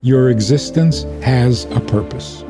Your existence has a purpose.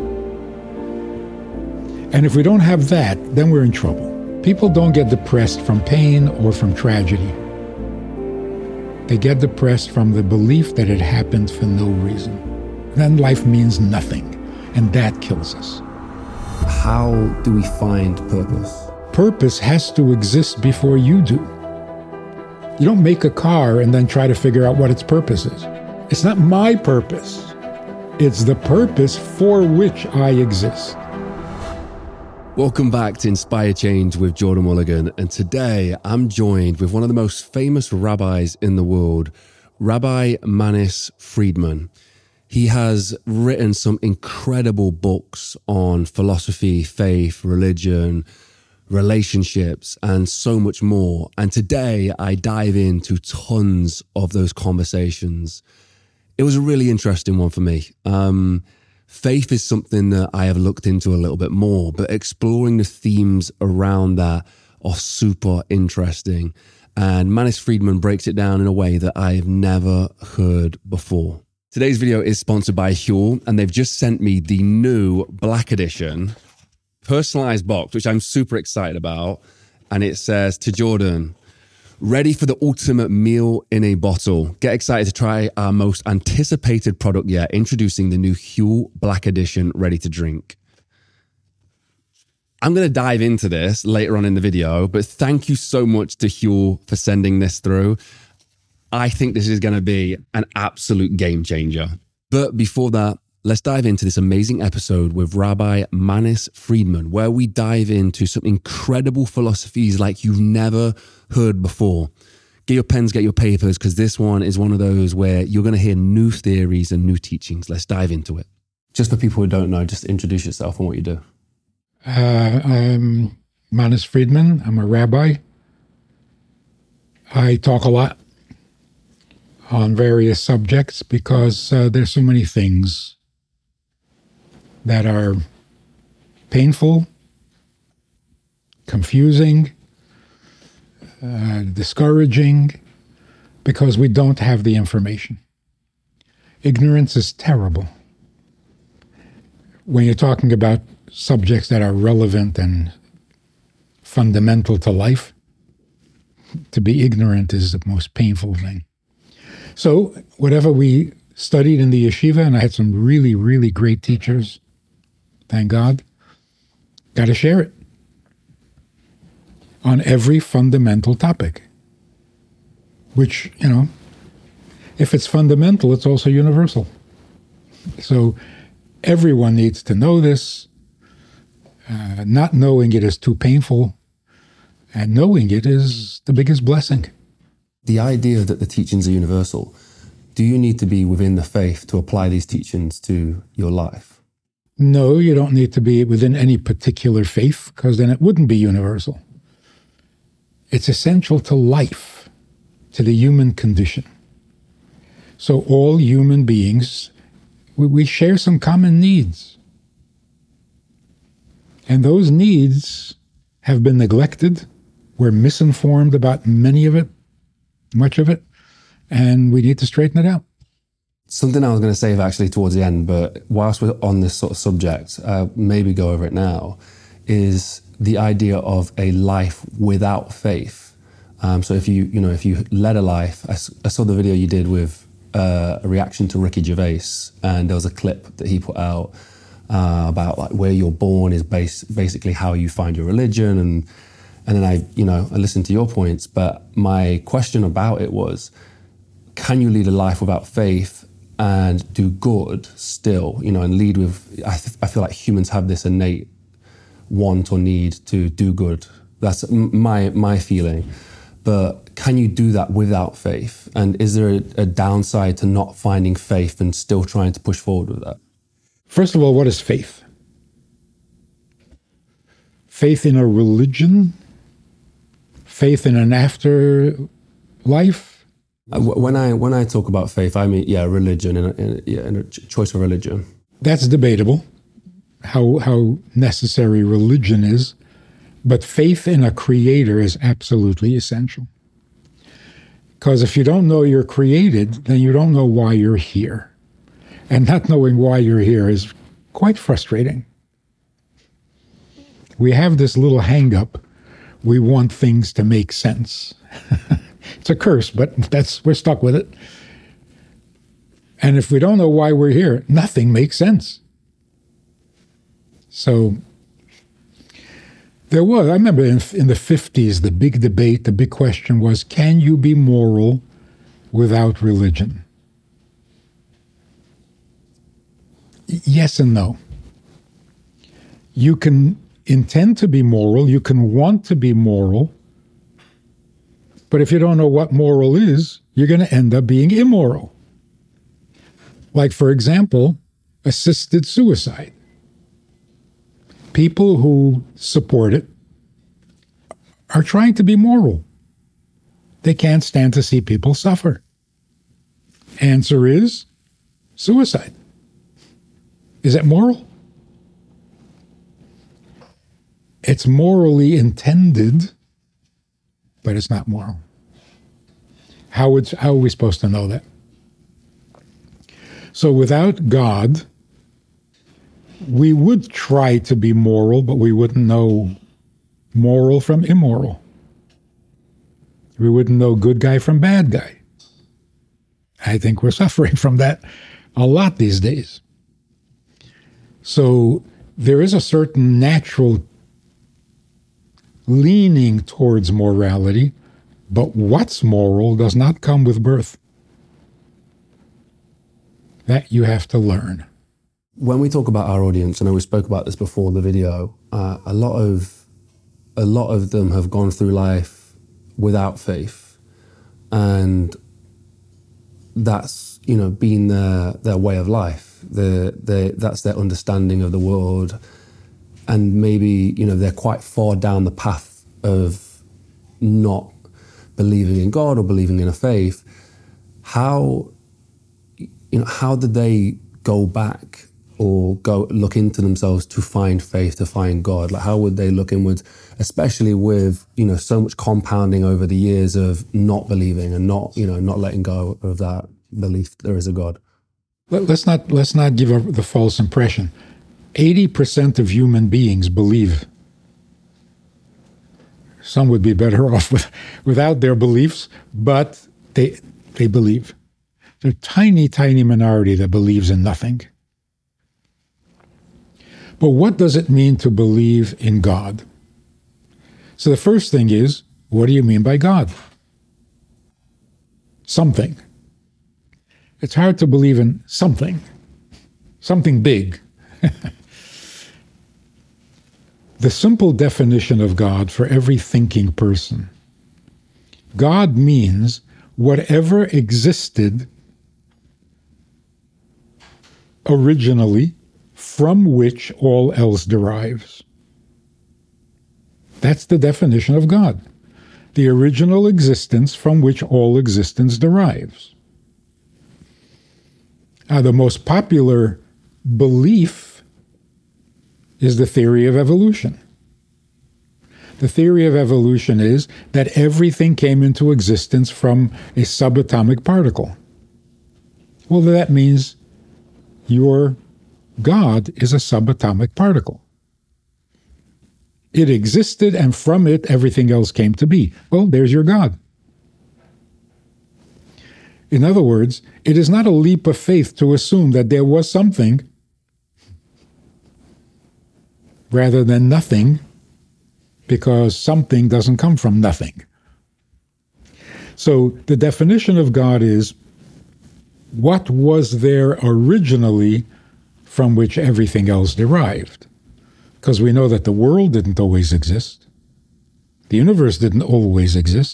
And if we don't have that, then we're in trouble. People don't get depressed from pain or from tragedy. They get depressed from the belief that it happened for no reason. Then life means nothing, and that kills us. How do we find purpose? Purpose has to exist before you do. You don't make a car and then try to figure out what its purpose is. It's not my purpose. It's the purpose for which I exist. Welcome back to Inspire Change with Jordan Mulligan. And today I'm joined with one of the most famous rabbis in the world, Rabbi Manis Friedman. He has written some incredible books on philosophy, faith, religion, relationships, and so much more. And today I dive into tons of those conversations. It was a really interesting one for me. Faith is something that I have looked into a little bit more, but exploring the themes around that are super interesting. And Manis Friedman breaks it down in a way that I've never heard before. Today's video is sponsored by Huel, and they've just sent me the new Black Edition personalized box, which I'm super excited about. And it says to Jordan, ready for the ultimate meal in a bottle. Get excited to try our most anticipated product yet, introducing the new Huel Black Edition ready to drink. I'm going to dive into this later on in the video, but thank you so much to Huel for sending this through. I think this is going to be an absolute game changer. But before that, let's dive into this amazing episode with Rabbi Manis Friedman, where we dive into some incredible philosophies like you've never heard before. Get your pens, get your papers, because this one is one of those where you're going to hear new theories and new teachings. Let's dive into it. Just for people who don't know, just introduce yourself and what you do. I'm Manis Friedman. I'm a rabbi. I talk a lot on various subjects because there's so many things that are painful, confusing, discouraging, because we don't have the information. Ignorance is terrible. When you're talking about subjects that are relevant and fundamental to life, to be ignorant is the most painful thing. So whatever we studied in the yeshiva, and I had some really, really great teachers, thank God, got to share it on every fundamental topic, which, if it's fundamental, it's also universal. So everyone needs to know this. Not knowing it is too painful, and knowing it is the biggest blessing. The idea that the teachings are universal, do you need to be within the faith to apply these teachings to your life? No, you don't need to be within any particular faith, because then it wouldn't be universal. It's essential to life, to the human condition. So all human beings, we share some common needs. And those needs have been neglected. We're misinformed about much of it, and we need to straighten it out. Something I was going to say actually towards the end, but whilst we're on this sort of subject, maybe go over it now, is the idea of a life without faith. So if you led a life, I saw the video you did with a reaction to Ricky Gervais, and there was a clip that he put out about like where you're born is basically how you find your religion, and then I listened to your points, but my question about it was, can you lead a life without faith and do good still, and lead with, I feel like humans have this innate want or need to do good. That's my feeling. But can you do that without faith? And is there a downside to not finding faith and still trying to push forward with that? First of all, what is faith? Faith in a religion? Faith in an afterlife? When I talk about faith, I mean, religion and a choice of religion. That's debatable, how necessary religion is, but faith in a creator is absolutely essential. Because if you don't know you're created, then you don't know why you're here. And not knowing why you're here is quite frustrating. We have this little hang-up. We want things to make sense. It's a curse, but we're stuck with it. And if we don't know why we're here, nothing makes sense. So I remember in the 50s, the big debate, the big question was, can you be moral without religion? Yes and no. You can intend to be moral, you can want to be moral, but if you don't know what moral is, you're going to end up being immoral. Like, for example, assisted suicide. People who support it are trying to be moral. They can't stand to see people suffer. Answer is suicide. Is it moral? It's morally intended, but it's not moral. How are we supposed to know that? So without God, we would try to be moral, but we wouldn't know moral from immoral. We wouldn't know good guy from bad guy. I think we're suffering from that a lot these days. So there is a certain natural leaning towards morality, but what's moral does not come with birth. That you have to learn. When we talk about our audience, I know we spoke about this before the video, a lot of them have gone through life without faith, and that's been their way of life. That's their understanding of the world, and maybe they're quite far down the path of not believing in God or believing in a faith. How did they go back or go look into themselves to find faith, to find God? Like, how would they look inwards, especially with so much compounding over the years of not believing and not letting go of that belief that there is a God? Let's not give the false impression. 80% of human beings believe. Some would be better off without their beliefs, but they believe. There's a tiny, tiny minority that believes in nothing. But what does it mean to believe in God? So the first thing is, what do you mean by God? Something. It's hard to believe in something big. The simple definition of God for every thinking person, God means whatever existed originally from which all else derives. That's the definition of God. The original existence from which all existence derives. Now, the most popular belief is the theory of evolution. The theory of evolution is that everything came into existence from a subatomic particle. Well, that means your God is a subatomic particle. It existed, and from it, everything else came to be. Well, there's your God. In other words, it is not a leap of faith to assume that there was something rather than nothing, because something doesn't come from nothing. So the definition of God is what was there originally from which everything else derived. Because we know that the world didn't always exist. The universe didn't always exist.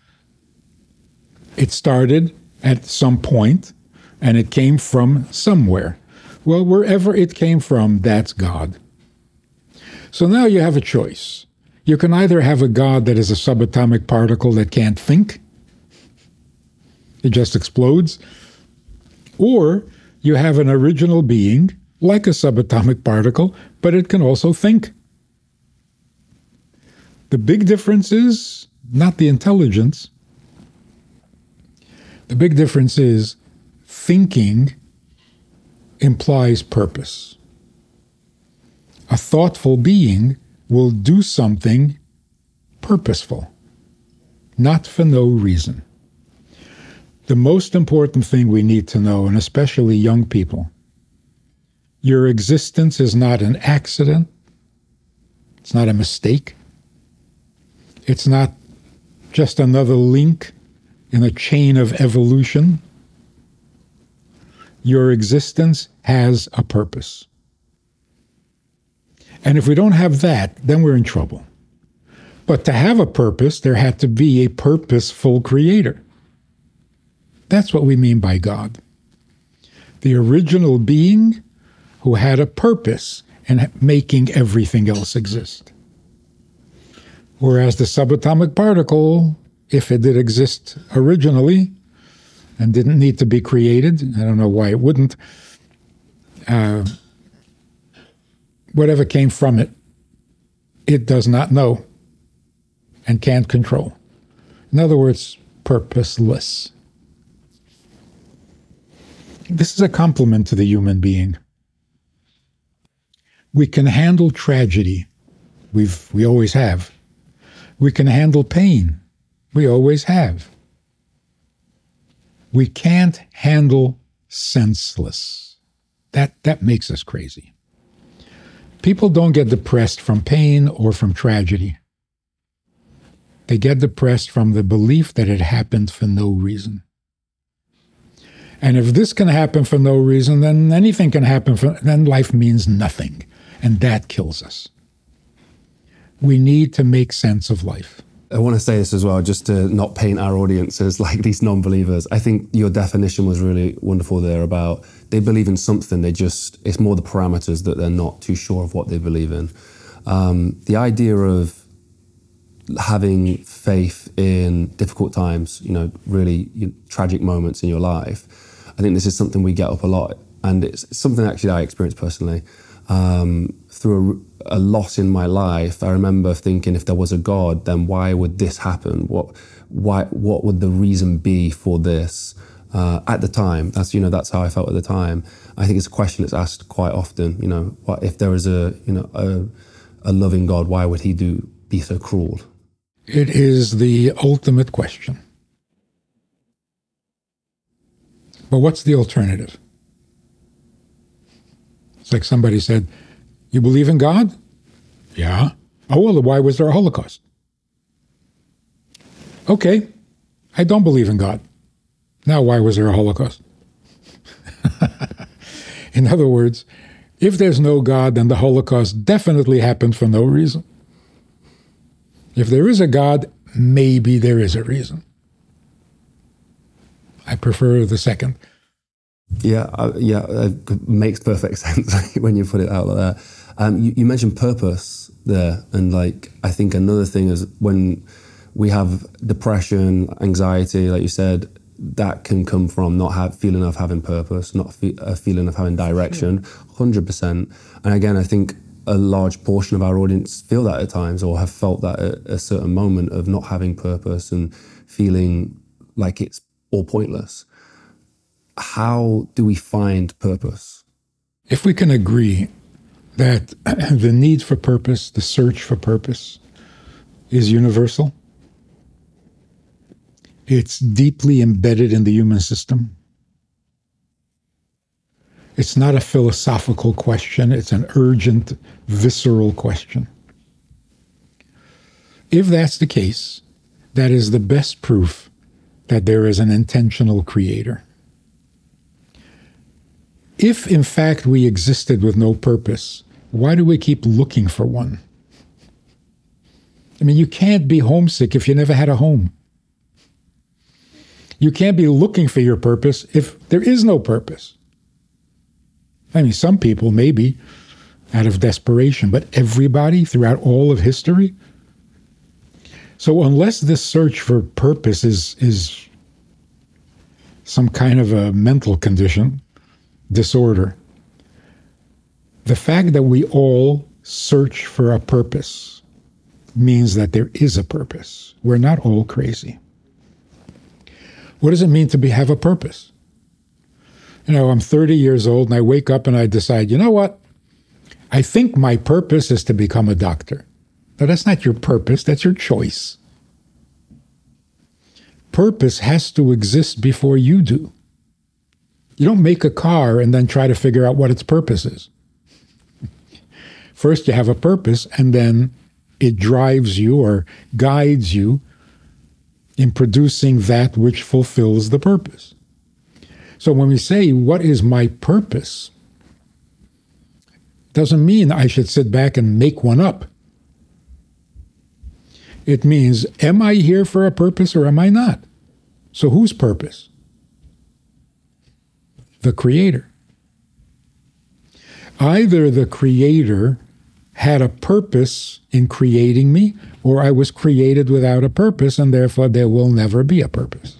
It started at some point, and it came from somewhere. Well, wherever it came from, that's God. So now you have a choice. You can either have a God that is a subatomic particle that can't think, it just explodes, or you have an original being, like a subatomic particle, but it can also think. The big difference is not the intelligence. The big difference is thinking implies purpose. A thoughtful being will do something purposeful, not for no reason. The most important thing we need to know, and especially young people, your existence is not an accident. It's not a mistake. It's not just another link in a chain of evolution. Your existence has a purpose. And if we don't have that, then we're in trouble. But to have a purpose, there had to be a purposeful creator. That's what we mean by God. The original being who had a purpose in making everything else exist. Whereas the subatomic particle, if it did exist originally and didn't need to be created, I don't know why it wouldn't, whatever came from it, it does not know and can't control. In other words, purposeless. This is a compliment to the human being. We can handle tragedy. We always have. We can handle pain. We always have. We can't handle senseless. That makes us crazy. People don't get depressed from pain or from tragedy. They get depressed from the belief that it happened for no reason. And if this can happen for no reason, then anything can happen, then life means nothing. And that kills us. We need to make sense of life. I want to say this as well, just to not paint our audience as like these non-believers. I think your definition was really wonderful there about they believe in something, it's more the parameters that they're not too sure of what they believe in. The idea of having faith in difficult times, really tragic moments in your life, I think this is something we get up a lot. And it's something actually I experienced personally. Through a loss in my life, I remember thinking, if there was a God, then why would this happen? What would the reason be for this? At the time, that's how I felt at the time. I think it's a question that's asked quite often. What if there is a loving God? Why would He be so cruel? It is the ultimate question. But what's the alternative? It's like somebody said, "You believe in God?" "Yeah." "Oh, well, why was there a Holocaust?" "Okay, I don't believe in God. Now, why was there a Holocaust?" In other words, if there's no God, then the Holocaust definitely happened for no reason. If there is a God, maybe there is a reason. I prefer the second. Yeah, it makes perfect sense when you put it out like that. You mentioned purpose there, and I think another thing is when we have depression, anxiety, like you said, that can come from not feeling of having purpose, not a feeling of having direction, 100%. And again, I think a large portion of our audience feel that at times, or have felt that at a certain moment of not having purpose and feeling like it's all pointless. How do we find purpose? If we can agree that the need for purpose, the search for purpose, is universal, it's deeply embedded in the human system. It's not a philosophical question, it's an urgent, visceral question. If that's the case, that is the best proof that there is an intentional creator. If, in fact, we existed with no purpose, why do we keep looking for one? I mean, you can't be homesick if you never had a home. You can't be looking for your purpose if there is no purpose. I mean, some people maybe out of desperation, but everybody throughout all of history. So unless this search for purpose is some kind of a mental condition, disorder, the fact that we all search for a purpose means that there is a purpose. We're not all crazy. What does it mean to have a purpose? I'm 30 years old and I wake up and I decide, you know what? I think my purpose is to become a doctor. But that's not your purpose, that's your choice. Purpose has to exist before you do. You don't make a car and then try to figure out what its purpose is. First, you have a purpose, and then it drives you or guides you in producing that which fulfills the purpose. So when we say, what is my purpose? Doesn't mean I should sit back and make one up. It means, am I here for a purpose or am I not? So whose purpose? The Creator. Either the Creator had a purpose in creating me, or I was created without a purpose, and therefore there will never be a purpose.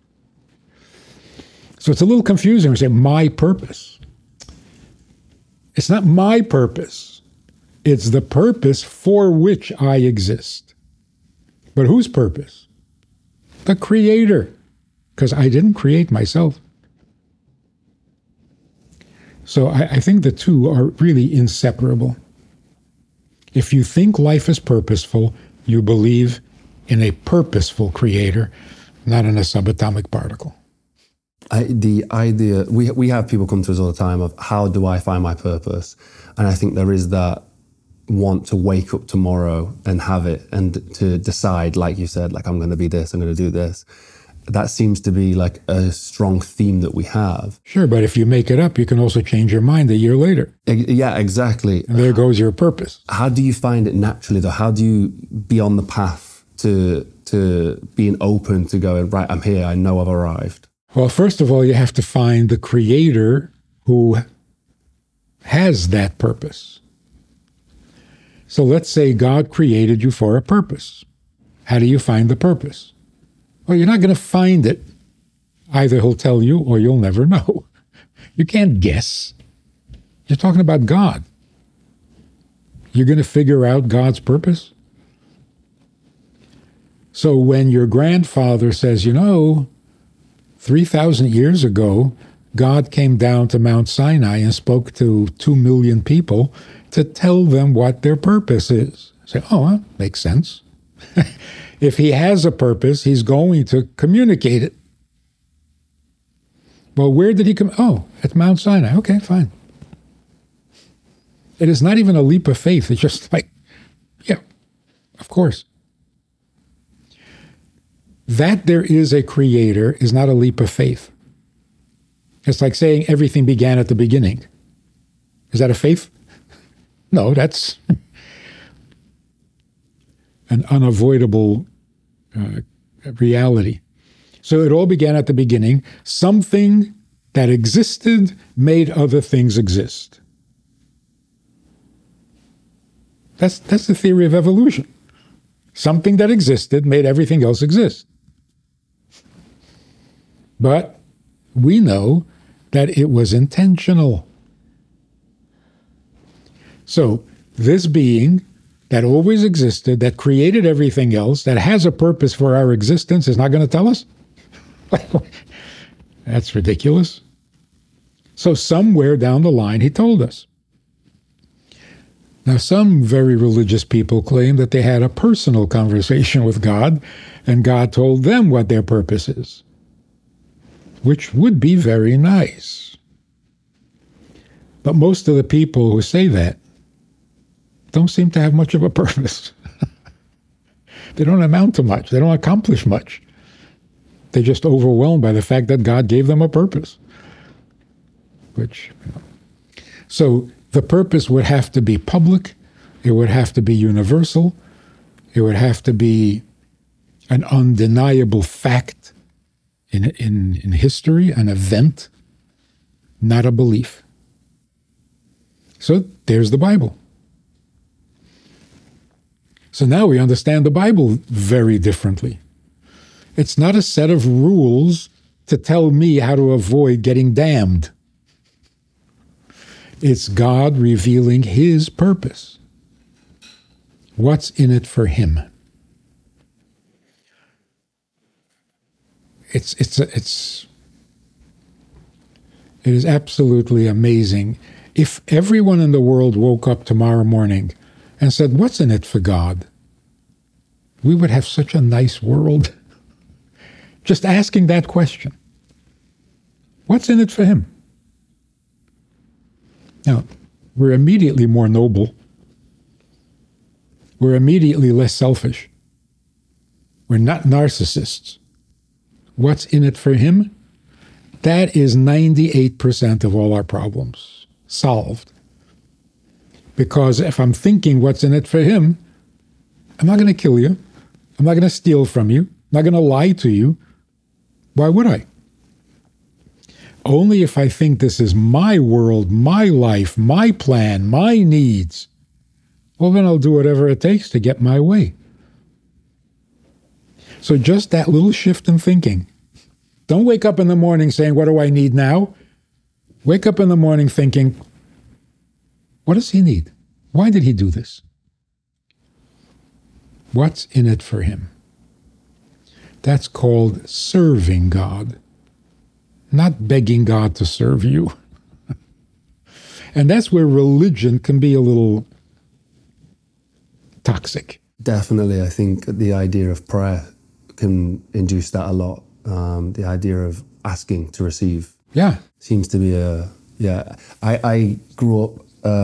So it's a little confusing when we say, my purpose. It's not my purpose. It's the purpose for which I exist. But whose purpose? The Creator, because I didn't create myself. So I think the two are really inseparable. If you think life is purposeful, you believe in a purposeful Creator, not in a subatomic particle. The idea, we have people come to us all the time of, how do I find my purpose? And I think there is that want to wake up tomorrow and have it, and to decide, like you said, like, I'm going to be this, I'm going to do this. That seems to be like a strong theme that we have. Sure, but if you make it up, you can also change your mind a year later. Yeah, exactly. And there goes your purpose. How do you find it naturally, though? How do you be on the path to being open to going, right, I'm here, I know I've arrived? Well, first of all, you have to find the Creator who has that purpose. So let's say God created you for a purpose. How do you find the purpose? Well, you're not going to find it. Either he'll tell you or you'll never know. You can't guess. You're talking about God. You're going to figure out God's purpose? So when your grandfather says, 3,000 years ago, God came down to Mount Sinai and spoke to 2 million people to tell them what their purpose is. Say, makes sense. If he has a purpose, he's going to communicate it. Well, where did he come? Oh, at Mount Sinai. Okay, fine. It is not even a leap of faith. It's just like, yeah, of course. That there is a Creator is not a leap of faith. It's like saying everything began at the beginning. Is that a faith? No, that's an unavoidable reality. So it all began at the beginning. Something that existed made other things exist. That's the theory of evolution. Something that existed made everything else exist. But we know that it was intentional. So this being that always existed, that created everything else, that has a purpose for our existence, is not going to tell us? That's ridiculous. So somewhere down the line, he told us. Now, some very religious people claim that they had a personal conversation with God, and God told them what their purpose is, which would be very nice. But most of the people who say that don't seem to have much of a purpose. They don't amount to much. They don't accomplish much. They're just overwhelmed by the fact that God gave them a purpose. So the purpose would have to be public. It would have to be universal. It would have to be an undeniable fact in history, an event, not a belief. So there's the Bible. So now we understand the Bible very differently. It's not a set of rules to tell me how to avoid getting damned. It's God revealing his purpose. What's in it for him? It's It is absolutely amazing. If everyone in the world woke up tomorrow morning and said, what's in it for God? We would have such a nice world. Just asking that question. What's in it for him? Now, we're immediately more noble. We're immediately less selfish. We're not narcissists. What's in it for him? That is 98% of all our problems solved. Because if I'm thinking what's in it for him, I'm not going to kill you. I'm not going to steal from you. I'm not going to lie to you. Why would I? Only if I think this is my world, my life, my plan, my needs, well, then I'll do whatever it takes to get my way. So just that little shift in thinking. Don't wake up in the morning saying, what do I need now? Wake up in the morning thinking, what does he need? Why did he do this? What's in it for him? That's called serving God, not begging God to serve you. And that's where religion can be a little toxic. Definitely. I think the idea of prayer can induce that a lot. The idea of asking to receive. Yeah. Seems to be I grew up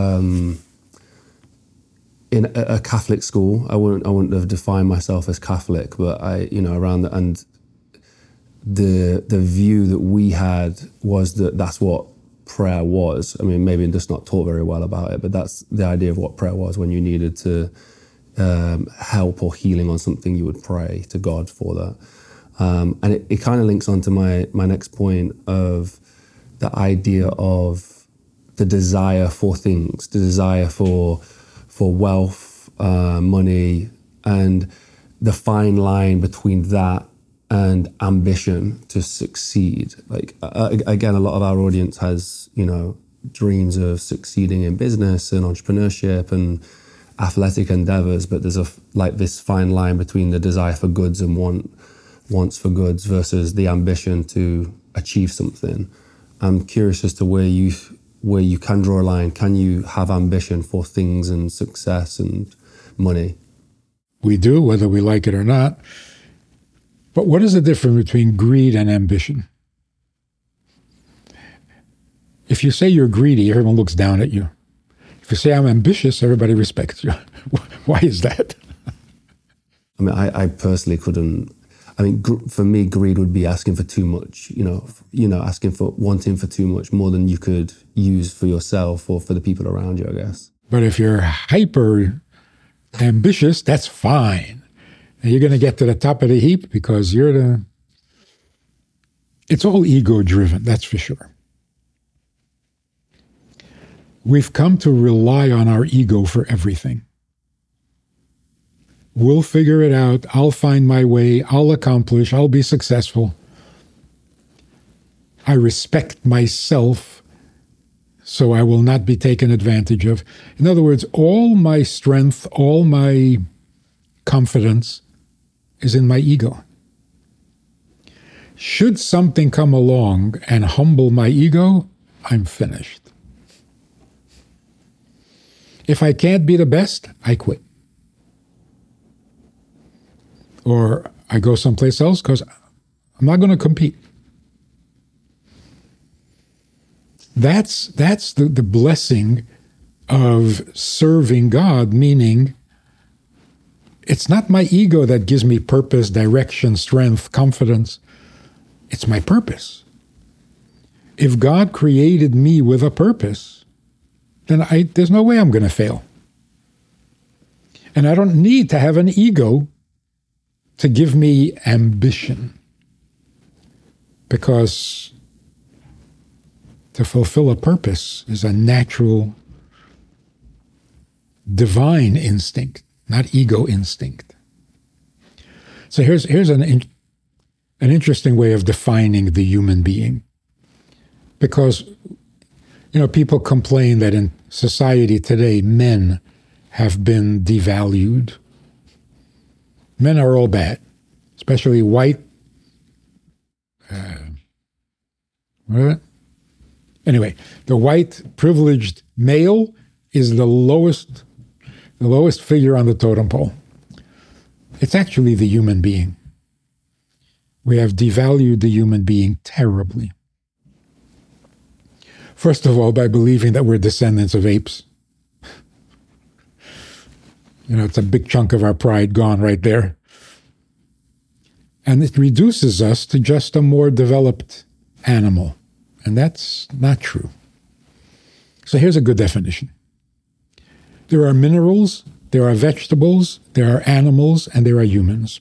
in a Catholic school. I wouldn't have defined myself as Catholic, but around that, and the view that we had was that that's what prayer was. I mean, maybe just not taught very well about it, but that's the idea of what prayer was. When you needed to help or healing on something, you would pray to God for that. And it kind of links onto my next point of the idea of the desire for things, the desire for wealth, money, and the fine line between that and ambition to succeed. Like, again, a lot of our audience has, dreams of succeeding in business and entrepreneurship and athletic endeavors, but there's this fine line between the desire for goods and wants for goods versus the ambition to achieve something. I'm curious as to where you can draw a line. Can you have ambition for things and success and money? We do, whether we like it or not. But what is the difference between greed and ambition? If you say you're greedy, everyone looks down at you. If you say I'm ambitious, everybody respects you. Why is that? I mean, I personally couldn't. I mean, for me, greed would be asking for too much, wanting for too much, more than you could use for yourself or for the people around you, I guess. But if you're hyper ambitious, that's fine. And you're going to get to the top of the heap because it's all ego driven, that's for sure. We've come to rely on our ego for everything. We'll figure it out. I'll find my way. I'll accomplish. I'll be successful. I respect myself, so I will not be taken advantage of. In other words, all my strength, all my confidence is in my ego. Should something come along and humble my ego, I'm finished. If I can't be the best, I quit. Or I go someplace else because I'm not going to compete. That's the blessing of serving God, meaning it's not my ego that gives me purpose, direction, strength, confidence. It's my purpose. If God created me with a purpose, then there's no way I'm going to fail. And I don't need to have an ego to give me ambition, because to fulfill a purpose is a natural, divine instinct, not ego instinct. So here's an interesting way of defining the human being, because people complain that in society today men have been devalued. Men are all bad, especially white, Anyway, the white privileged male is the lowest figure on the totem pole. It's actually the human being. We have devalued the human being terribly. First of all, by believing that we're descendants of apes. It's a big chunk of our pride gone right there. And it reduces us to just a more developed animal. And that's not true. So here's a good definition. There are minerals, there are vegetables, there are animals, and there are humans.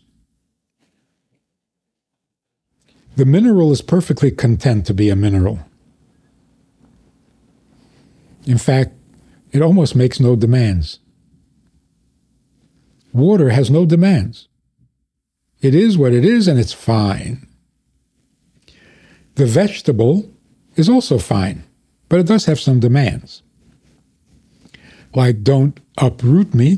The mineral is perfectly content to be a mineral. In fact, it almost makes no demands. Water has no demands. It is what it is, and it's fine. The vegetable is also fine, but it does have some demands. Like, don't uproot me,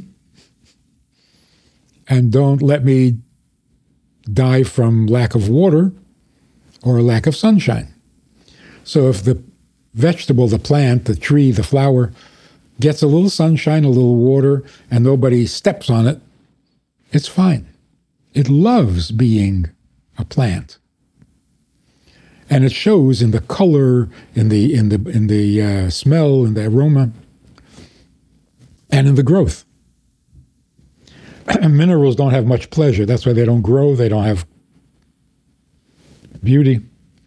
and don't let me die from lack of water or lack of sunshine. So if the vegetable, the plant, the tree, the flower gets a little sunshine, a little water, and nobody steps on it, it's fine. It loves being a plant. And it shows in the color, in the smell, in the aroma, and in the growth. Minerals don't have much pleasure. That's why they don't grow. They don't have beauty.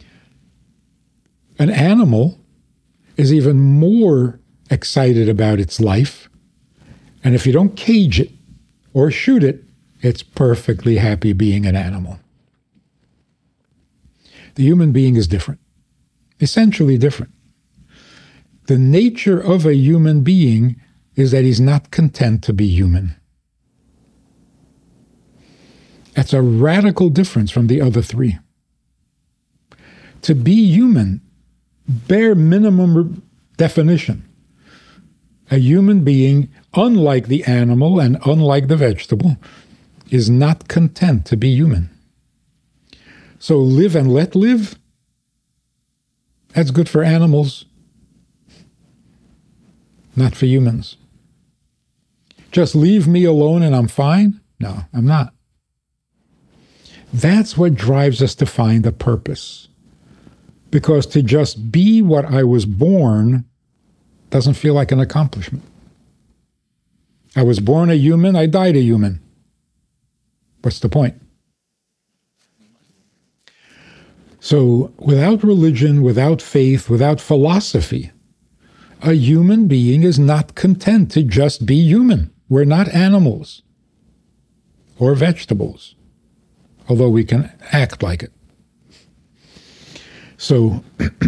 An animal is even more excited about its life. And if you don't cage it or shoot it, it's perfectly happy being an animal. The human being is different, essentially different. The nature of a human being is that he's not content to be human. That's a radical difference from the other three. To be human, bare minimum definition, a human being, unlike the animal and unlike the vegetable, is not content to be human. So live and let live, that's good for animals, not for humans. Just leave me alone and I'm fine? No, I'm not. That's what drives us to find a purpose. Because to just be what I was born doesn't feel like an accomplishment. I was born a human, I died a human. What's the point? So without religion, without faith, without philosophy, a human being is not content to just be human. We're not animals or vegetables, although we can act like it. So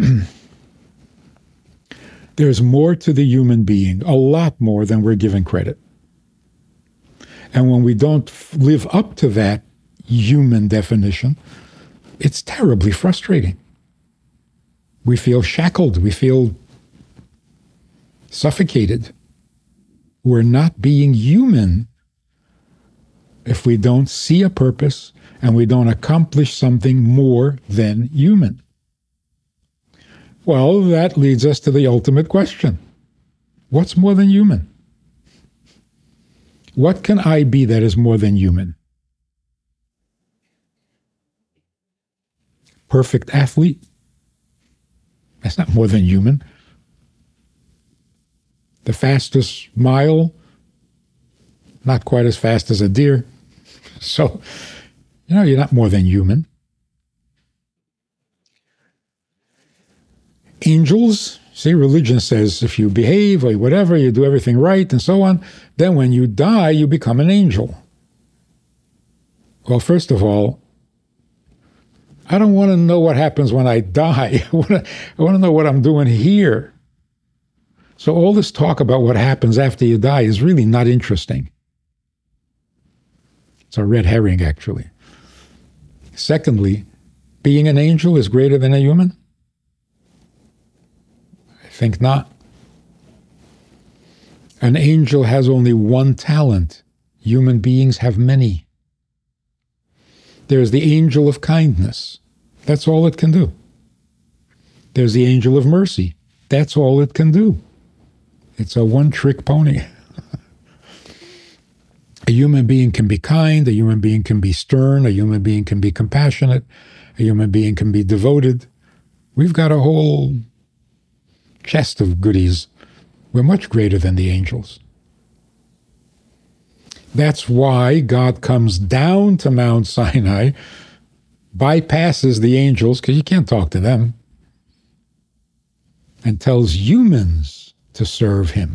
there's more to the human being, a lot more than we're given credit. And when we don't live up to that human definition, it's terribly frustrating. We feel shackled. We feel suffocated. We're not being human if we don't see a purpose and we don't accomplish something more than human. Well, that leads us to the ultimate question. What's more than human? What can I be that is more than human? Perfect athlete? That's not more than human. The fastest mile? Not quite as fast as a deer. So, you're not more than human. Angels, see, religion says if you behave or whatever, you do everything right and so on, then when you die, you become an angel. Well, first of all, I don't want to know what happens when I die. I want to know what I'm doing here. So all this talk about what happens after you die is really not interesting. It's a red herring, actually. Secondly, being an angel is greater than a human? I think not. An angel has only one talent. Human beings have many. There's the angel of kindness. That's all it can do. There's the angel of mercy. That's all it can do. It's a one-trick pony. A human being can be kind, a human being can be stern, a human being can be compassionate, a human being can be devoted. We've got a whole chest of goodies. We're much greater than the angels. That's why God comes down to Mount Sinai, bypasses the angels, because you can't talk to them, and tells humans to serve him.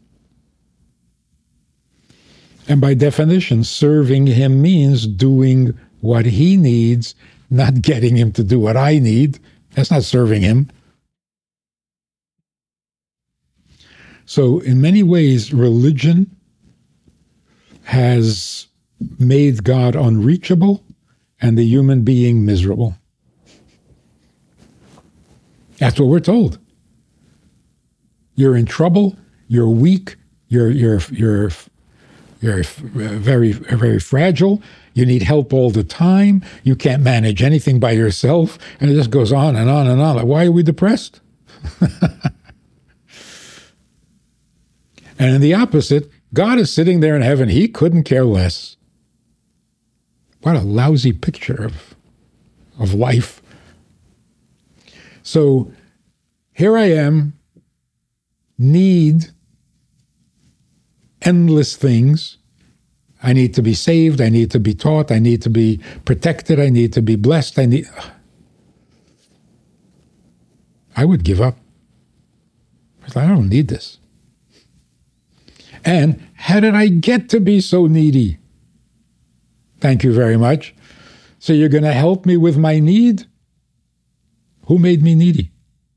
And by definition, serving him means doing what he needs, not getting him to do what I need. That's not serving him. So in many ways, religion has made God unreachable and the human being miserable. That's what we're told. You're in trouble, you're weak, you're very, very fragile, you need help all the time, you can't manage anything by yourself, and it just goes on and on and on. Like, why are we depressed? And in the opposite, God is sitting there in heaven. He couldn't care less. What a lousy picture of life. So here I am, need endless things. I need to be saved. I need to be taught. I need to be protected. I need to be blessed. I would give up. I don't need this. And how did I get to be so needy? Thank you very much. So you're going to help me with my need? Who made me needy?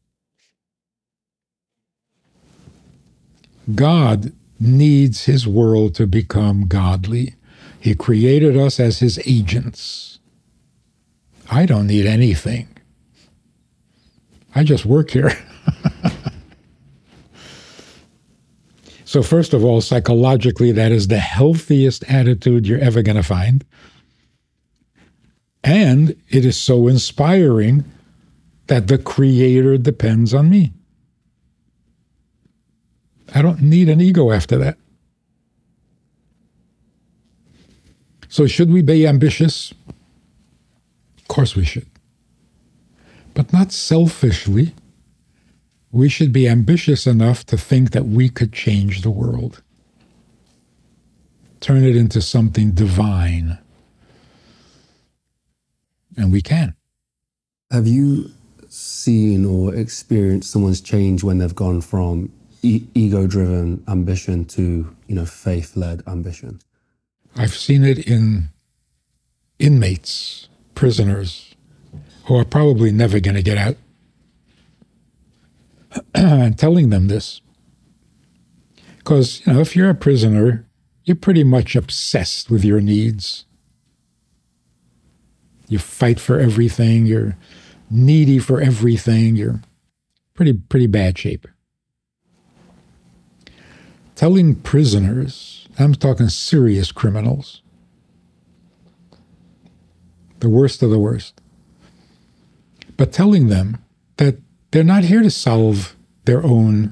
God needs his world to become godly. He created us as his agents. I don't need anything. I just work here. So first of all, psychologically, that is the healthiest attitude you're ever going to find. And it is so inspiring that the Creator depends on me. I don't need an ego after that. So should we be ambitious? Of course we should. But not selfishly. We should be ambitious enough to think that we could change the world. Turn it into something divine. And we can. Have you seen or experienced someone's change when they've gone from ego-driven ambition to, faith-led ambition? I've seen it in inmates, prisoners, who are probably never going to get out. And telling them this. Because, if you're a prisoner, you're pretty much obsessed with your needs. You fight for everything. You're needy for everything. You're pretty bad shape. Telling prisoners, I'm talking serious criminals, the worst of the worst, but telling them that they're not here to solve their own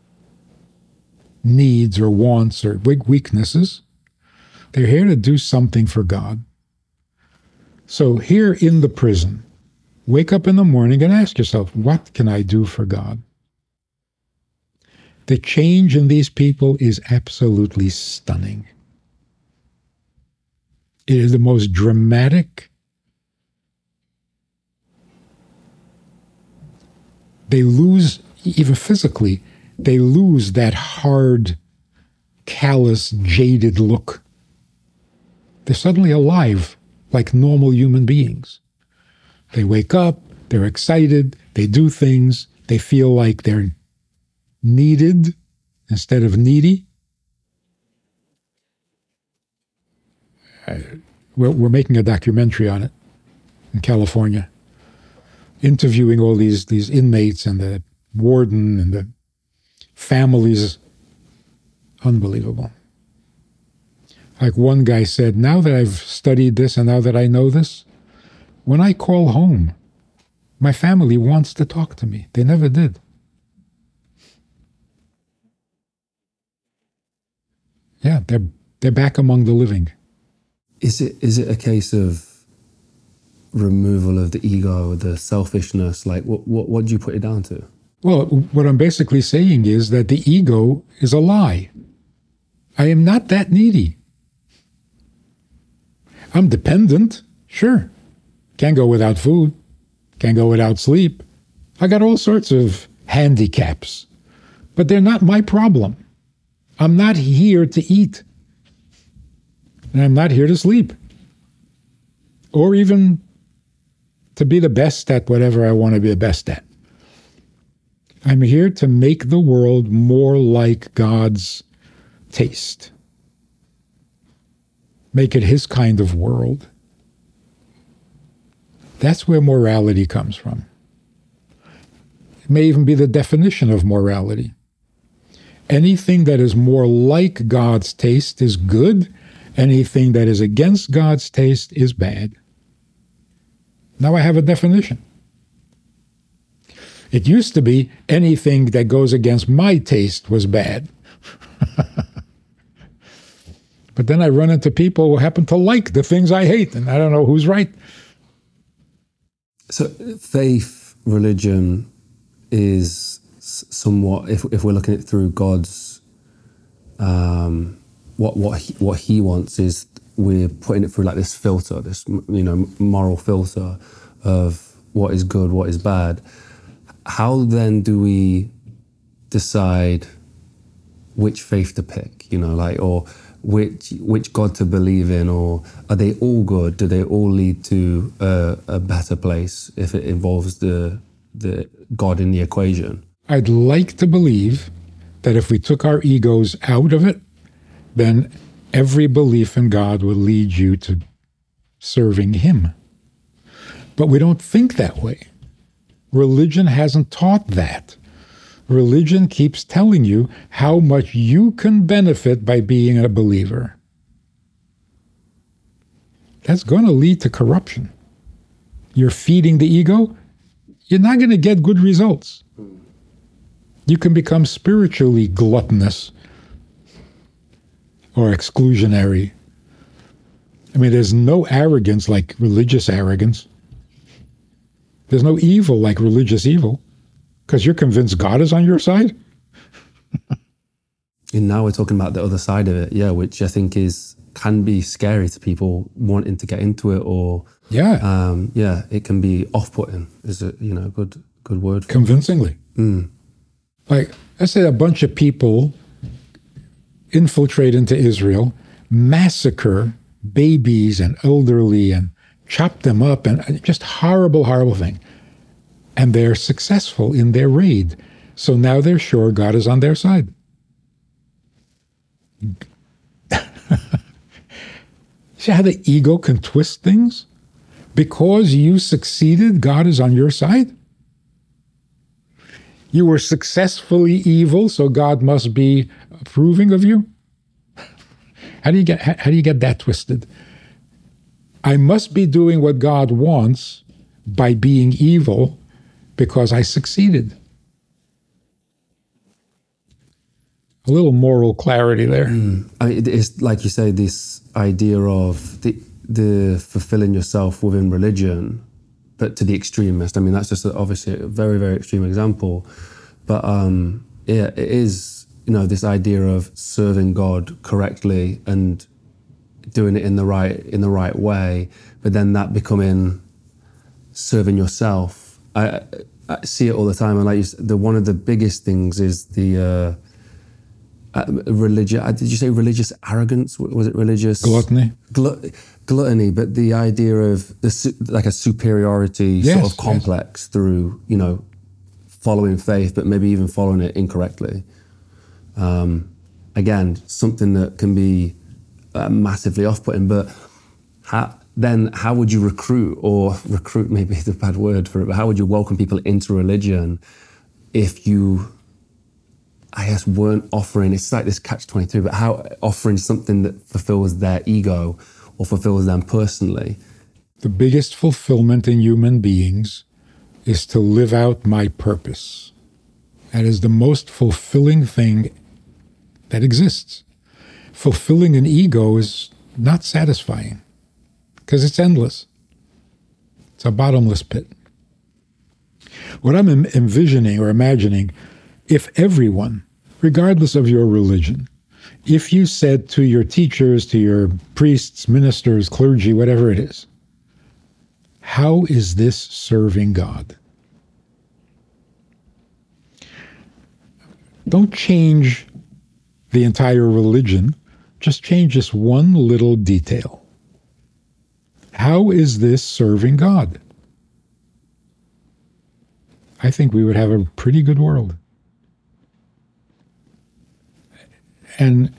needs or wants or weaknesses. They're here to do something for God. So here in the prison, wake up in the morning and ask yourself, what can I do for God? The change in these people is absolutely stunning. It is the most dramatic. They lose, even physically, they lose that hard, callous, jaded look. They're suddenly alive, like normal human beings. They wake up, they're excited, they do things, they feel like they're needed instead of needy. We're making a documentary on it in California, interviewing all these inmates and the warden and the families. Unbelievable. Like one guy said, now that I've studied this and now that I know this, when I call home, my family wants to talk to me. They never did. Yeah, they're back among the living. Is it a case of removal of the ego, the selfishness? Like, what do you put it down to? Well, what I'm basically saying is that the ego is a lie. I am not that needy. I'm dependent, sure. Can't go without food, can't go without sleep. I got all sorts of handicaps, but they're not my problem. I'm not here to eat, and I'm not here to sleep, or even to be the best at whatever I want to be the best at. I'm here to make the world more like God's taste. Make it his kind of world. That's where morality comes from. It may even be the definition of morality. Anything that is more like God's taste is good. Anything that is against God's taste is bad. Now I have a definition. It used to be anything that goes against my taste was bad. But then I run into people who happen to like the things I hate, and I don't know who's right. So faith, religion is somewhat, if we're looking at it through God's, what he wants is we're putting it through like this filter, this moral filter of what is good, what is bad. How then do we decide which faith to pick? Or which God to believe in, or are they all good? Do they all lead to a better place if it involves the God in the equation? I'd like to believe that if we took our egos out of it, then every belief in God would lead you to serving him. But we don't think that way. Religion hasn't taught that. Religion keeps telling you how much you can benefit by being a believer. That's going to lead to corruption. You're feeding the ego, you're not going to get good results. You can become spiritually gluttonous or exclusionary. I mean, there's no arrogance like religious arrogance. There's no evil like religious evil. Because you're convinced God is on your side? And now we're talking about the other side of it, which I think can be scary to people wanting to get into it, or it can be off-putting. Is a good word for convincingly. Like, let's say a bunch of people infiltrate into Israel, massacre babies and elderly, and chop them up, and just horrible, horrible thing. And they're successful in their raid. So now they're sure God is on their side. See how the ego can twist things? Because you succeeded, God is on your side? You were successfully evil, so God must be approving of you? How do you get that twisted? I must be doing what God wants by being evil, because I succeeded. A little moral clarity there. I mean, it's like you say, this idea of the fulfilling yourself within religion, but to the extremist. I mean, that's just obviously a very, very extreme example. But it is, this idea of serving God correctly and doing it in the right way, but then that becoming serving yourself. I see it all the time, and one of the biggest things is the religious. Did you say religious arrogance? Was it religious gluttony? Gluttony, but the idea of like a superiority sort of complex through following faith, but maybe even following it incorrectly. Again, something that can be massively off-putting, but. How would you recruit maybe the bad word for it, but how would you welcome people into religion if you, I guess, weren't offering, it's like this catch-22, but how offering something that fulfills their ego or fulfills them personally? The biggest fulfillment in human beings is to live out my purpose. That is the most fulfilling thing that exists. fulfilling an ego is not satisfying because it's endless. It's a bottomless pit. What I'm envisioning or imagining, if everyone, regardless of your religion, if you said to your teachers, to your priests, ministers, clergy, whatever it is, how is this serving God? Don't change the entire religion, just change this one little detail. How is this serving God? I think we would have a pretty good world. And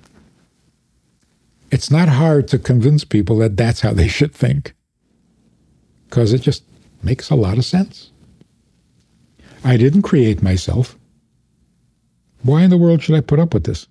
it's not hard to convince people that that's how they should think, because it just makes a lot of sense. I didn't create myself. Why in the world should I put up with this?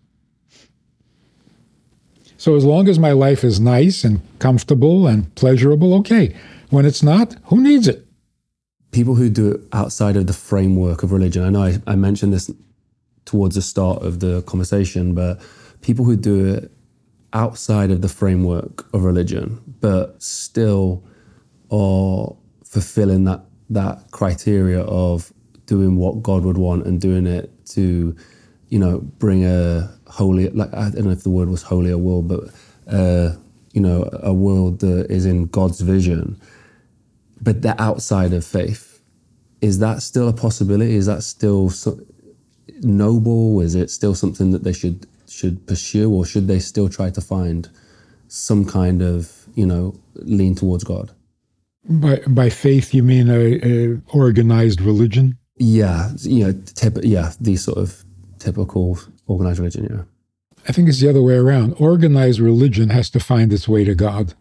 So as long as my life is nice and comfortable and pleasurable, okay. When it's not, who needs it? People who do it outside of the framework of religion, I know I mentioned this towards the start of the conversation, but people who do it outside of the framework of religion, but still are fulfilling that criteria of doing what God would want and doing it to, bring a holy, like, I don't know if the word was holy or world, but, a world that is in God's vision, but they're outside of faith. Is that still a possibility? Is that still noble? Is it still something that they should pursue, or should they still try to find some kind of, lean towards God? By faith, you mean a organized religion? Yeah, these sort of typical organized religion, yeah. I think it's the other way around. Organized religion has to find its way to God.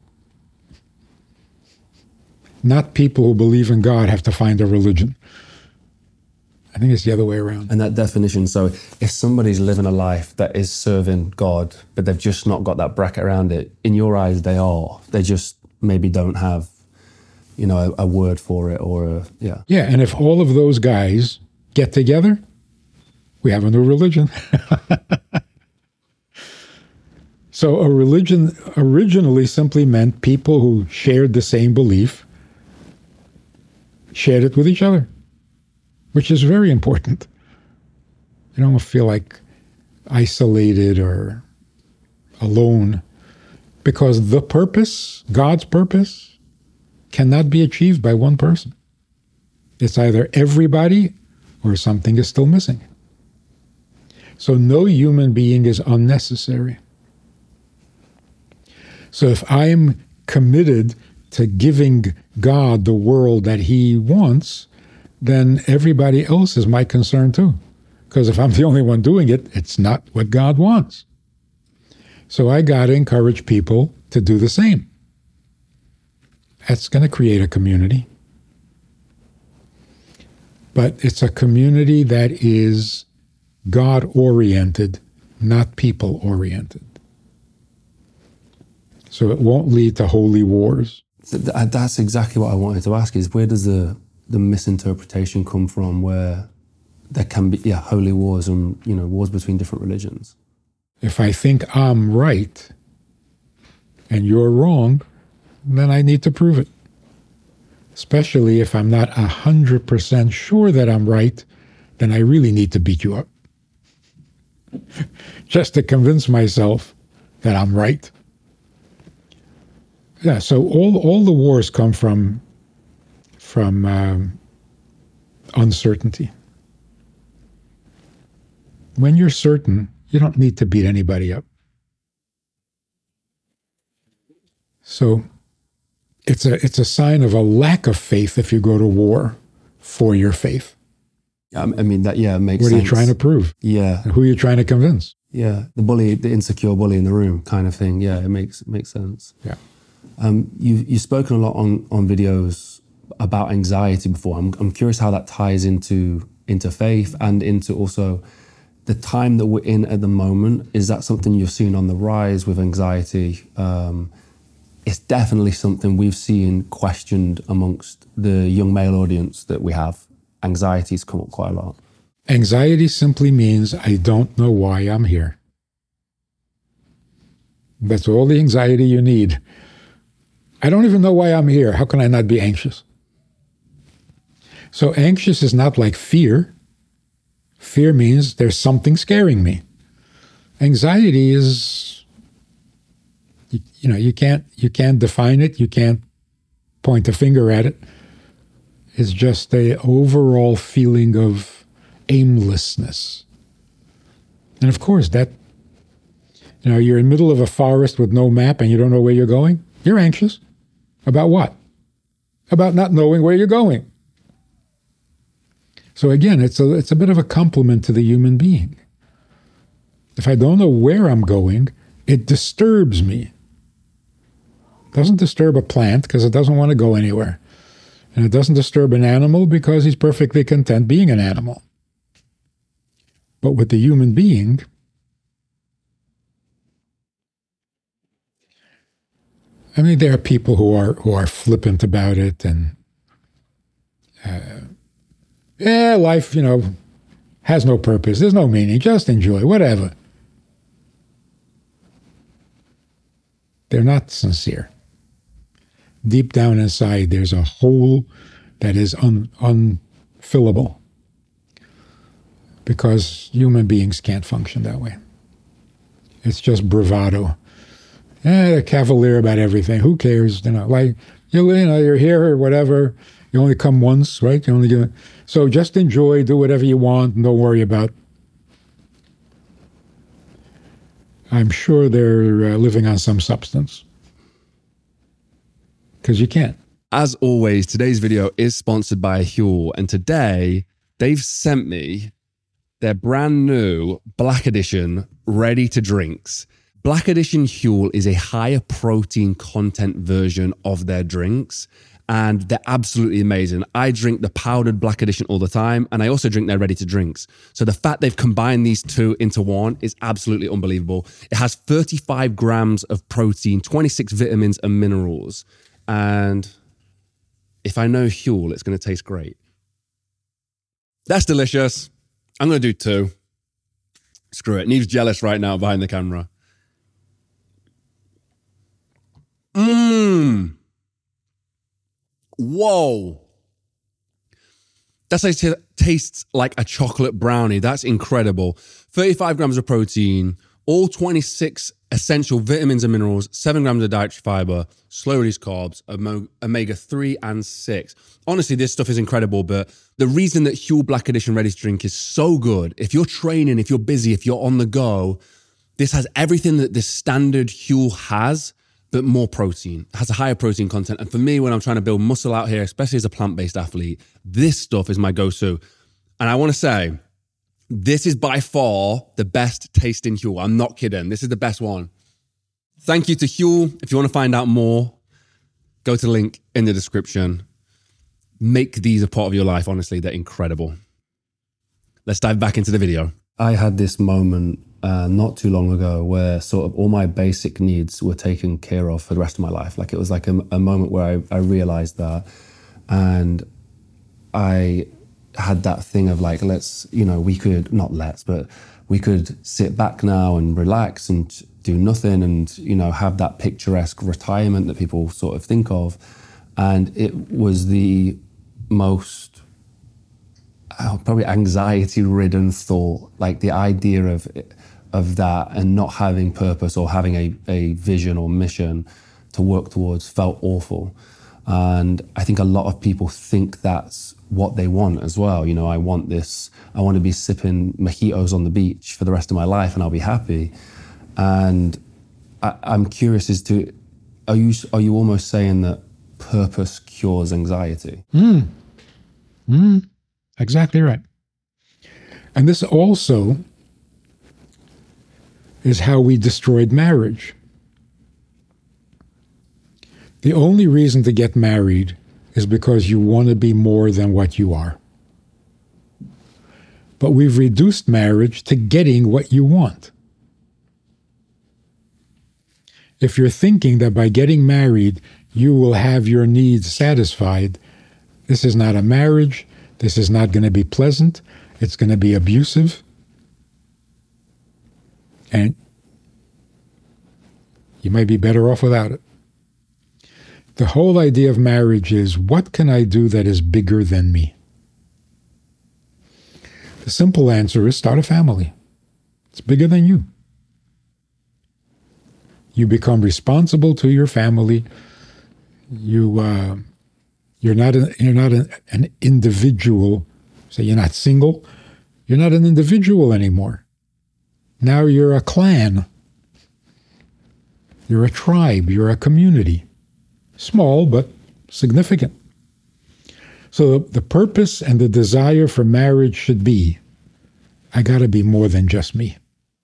Not people who believe in God have to find a religion. I think it's the other way around. And that definition, so if somebody's living a life that is serving God, but they've just not got that bracket around it, in your eyes they are. They just maybe don't have, a word for it or yeah. Yeah, and if all of those guys get together, we have a new religion. So a religion originally simply meant people who shared the same belief, shared it with each other, which is very important. You don't feel like isolated or alone, because the purpose, God's purpose, cannot be achieved by one person. It's either everybody or something is still missing. So no human being is unnecessary. So if I'm committed to giving God the world that he wants, then everybody else is my concern too. Because if I'm the only one doing it, it's not what God wants. So I got to encourage people to do the same. That's going to create a community. But it's a community that is God-oriented, not people-oriented. So it won't lead to holy wars. That's exactly what I wanted to ask, is where does the misinterpretation come from where there can be holy wars and wars between different religions? If I think I'm right and you're wrong, then I need to prove it. Especially if I'm not 100% sure that I'm right, then I really need to beat you up. Just to convince myself that I'm right. Yeah, so all the wars come from uncertainty. When you're certain, you don't need to beat anybody up. So it's a sign of a lack of faith if you go to war for your faith. I mean, that, makes sense. What are you trying to prove? Yeah. Who are you trying to convince? Yeah, the insecure bully in the room kind of thing. Yeah, it makes sense. Yeah. You've spoken a lot on videos about anxiety before. I'm curious how that ties into faith and into also the time that we're in at the moment. Is that something you've seen on the rise with anxiety? It's definitely something we've seen questioned amongst the young male audience that we have. Anxiety's come up quite a lot. Anxiety simply means I don't know why I'm here. That's all the anxiety you need. I don't even know why I'm here. How can I not be anxious? So anxious is not like fear. Fear means there's something scaring me. Anxiety is, you can't define it. You can't point a finger at it. It's just a overall feeling of aimlessness. And of course, that, you're in the middle of a forest with no map and you don't know where you're going. You're anxious. About what? About not knowing where you're going. So again, it's a bit of a compliment to the human being. If I don't know where I'm going, it disturbs me. It doesn't disturb a plant because it doesn't want to go anywhere. And it doesn't disturb an animal because he's perfectly content being an animal. But with the human being, I mean, there are people who are flippant about it and, life, has no purpose. There's no meaning. Just enjoy, whatever. They're not sincere. Deep down inside, there's a hole that is unfillable because human beings can't function that way. It's just bravado. They're cavalier about everything. Who cares? Like you're here or whatever. You only come once, right? So just enjoy, do whatever you want, and don't worry about. I'm sure they're living on some substance. Because you can't. As always, today's video is sponsored by Huel, and today they've sent me their brand new Black Edition ready to drinks. Black Edition Huel is a higher protein content version of their drinks, and they're absolutely amazing. I drink the powdered Black Edition all the time, and I also drink their ready to drinks. So the fact they've combined these two into one is absolutely unbelievable. It has 35 grams of protein, 26 vitamins and minerals. And if I know Huel, it's going to taste great. That's delicious. I'm going to do two. Screw it. Neve's jealous right now behind the camera. Whoa. That tastes like a chocolate brownie. That's incredible. 35 grams of protein, all 26 essential vitamins and minerals, 7 grams of dietary fiber, slow release carbs, omega-3 and 6. Honestly, this stuff is incredible, but the reason that Huel Black Edition Ready to Drink is so good, if you're training, if you're busy, if you're on the go, this has everything that the standard Huel has, but more protein. It has a higher protein content. And for me, when I'm trying to build muscle out here, especially as a plant-based athlete, this stuff is my go-to. And I want to say, this is by far the best tasting Huel. I'm not kidding. This is the best one. Thank you to Huel. If you want to find out more, go to the link in the description. Make these a part of your life. Honestly, they're incredible. Let's dive back into the video. I had this moment not too long ago where sort of all my basic needs were taken care of for the rest of my life. Like it was like a moment where I realized that, and I had that thing of like, we could sit back now and relax and do nothing and, have that picturesque retirement that people sort of think of. And it was the most probably anxiety-ridden thought, like the idea of that and not having purpose or having a vision or mission to work towards felt awful. And I think a lot of people think that's what they want as well. I want to be sipping mojitos on the beach for the rest of my life and I'll be happy. And I'm curious as to, are you almost saying that purpose cures anxiety? Exactly right. And this also is how we destroyed marriage. The only reason to get married is because you want to be more than what you are. But we've reduced marriage to getting what you want. If you're thinking that by getting married, you will have your needs satisfied, this is not a marriage. This is not going to be pleasant. It's going to be abusive. And You might be better off without it. The whole idea of marriage is, what can I do that is bigger than me? The simple answer is start a family. It's bigger than you. You become responsible to your family. You're not an individual. So you're not single. You're not an individual anymore. Now you're a clan. You're a tribe. You're a community. Small, but significant. So the purpose and the desire for marriage should be, I got to be more than just me.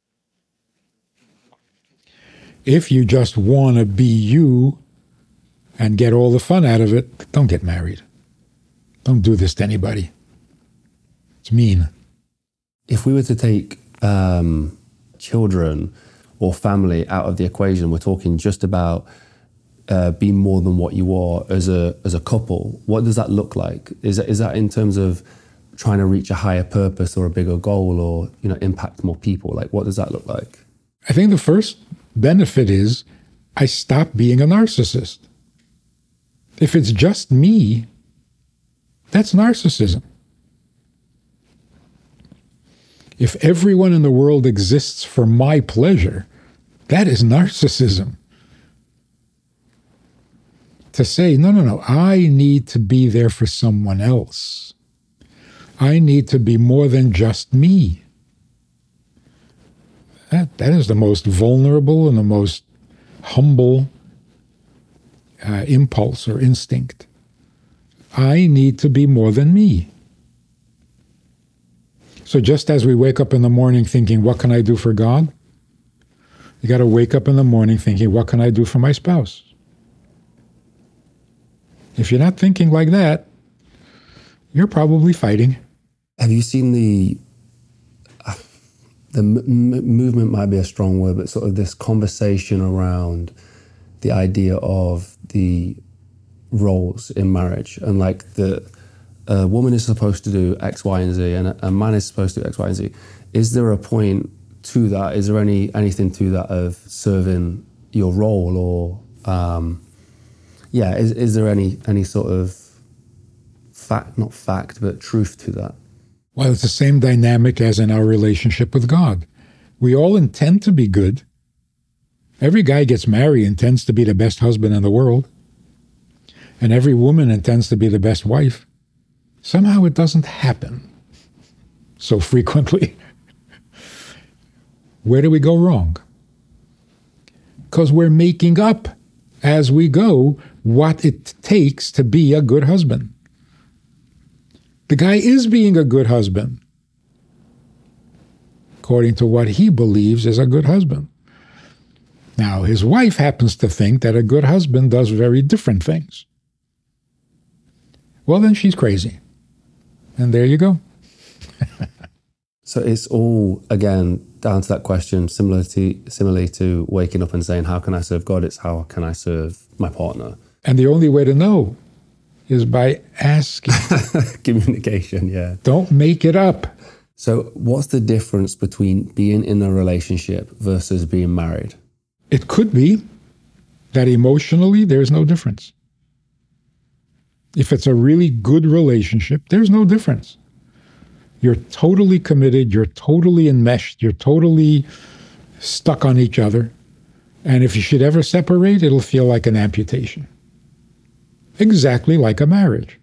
If you just want to be you and get all the fun out of it, don't get married. Don't do this to anybody. It's mean. If we were to take children or family out of the equation, we're talking just about being more than what you are as a couple. What does that look like? Is that in terms of trying to reach a higher purpose or a bigger goal, or impact more people? Like, what does that look like? I think the first benefit is I stop being a narcissist. If it's just me, that's narcissism. If everyone in the world exists for my pleasure, that is narcissism. To say, no, I need to be there for someone else. I need to be more than just me. That is the most vulnerable and the most humble impulse or instinct. I need to be more than me. So just as we wake up in the morning thinking, what can I do for God? You got to wake up in the morning thinking, what can I do for my spouse? If you're not thinking like that, you're probably fighting. Have you seen the movement might be a strong word, but sort of this conversation around the idea of the roles in marriage, and like a woman is supposed to do X, Y, and Z, and a man is supposed to do X, Y, and Z. Is there a point to that? Is there anything to that of serving your role, or is there any sort of not fact, but truth to that? Well, it's the same dynamic as in our relationship with God. We all intend to be good. Every guy gets married intends to be the best husband in the world. And every woman intends to be the best wife. Somehow it doesn't happen so frequently. Where do we go wrong? Because we're making up as we go what it takes to be a good husband. The guy is being a good husband, according to what he believes is a good husband. Now, his wife happens to think that a good husband does very different things. Well, then she's crazy. And there you go. So it's all, again, down to that question, similarly to waking up and saying, how can I serve God? It's how can I serve my partner? And the only way to know is by asking. Communication, yeah. Don't make it up. So what's the difference between being in a relationship versus being married? It could be that emotionally there's no difference. If it's a really good relationship, there's no difference. You're totally committed, you're totally enmeshed, you're totally stuck on each other. And if you should ever separate, it'll feel like an amputation. Exactly like a marriage.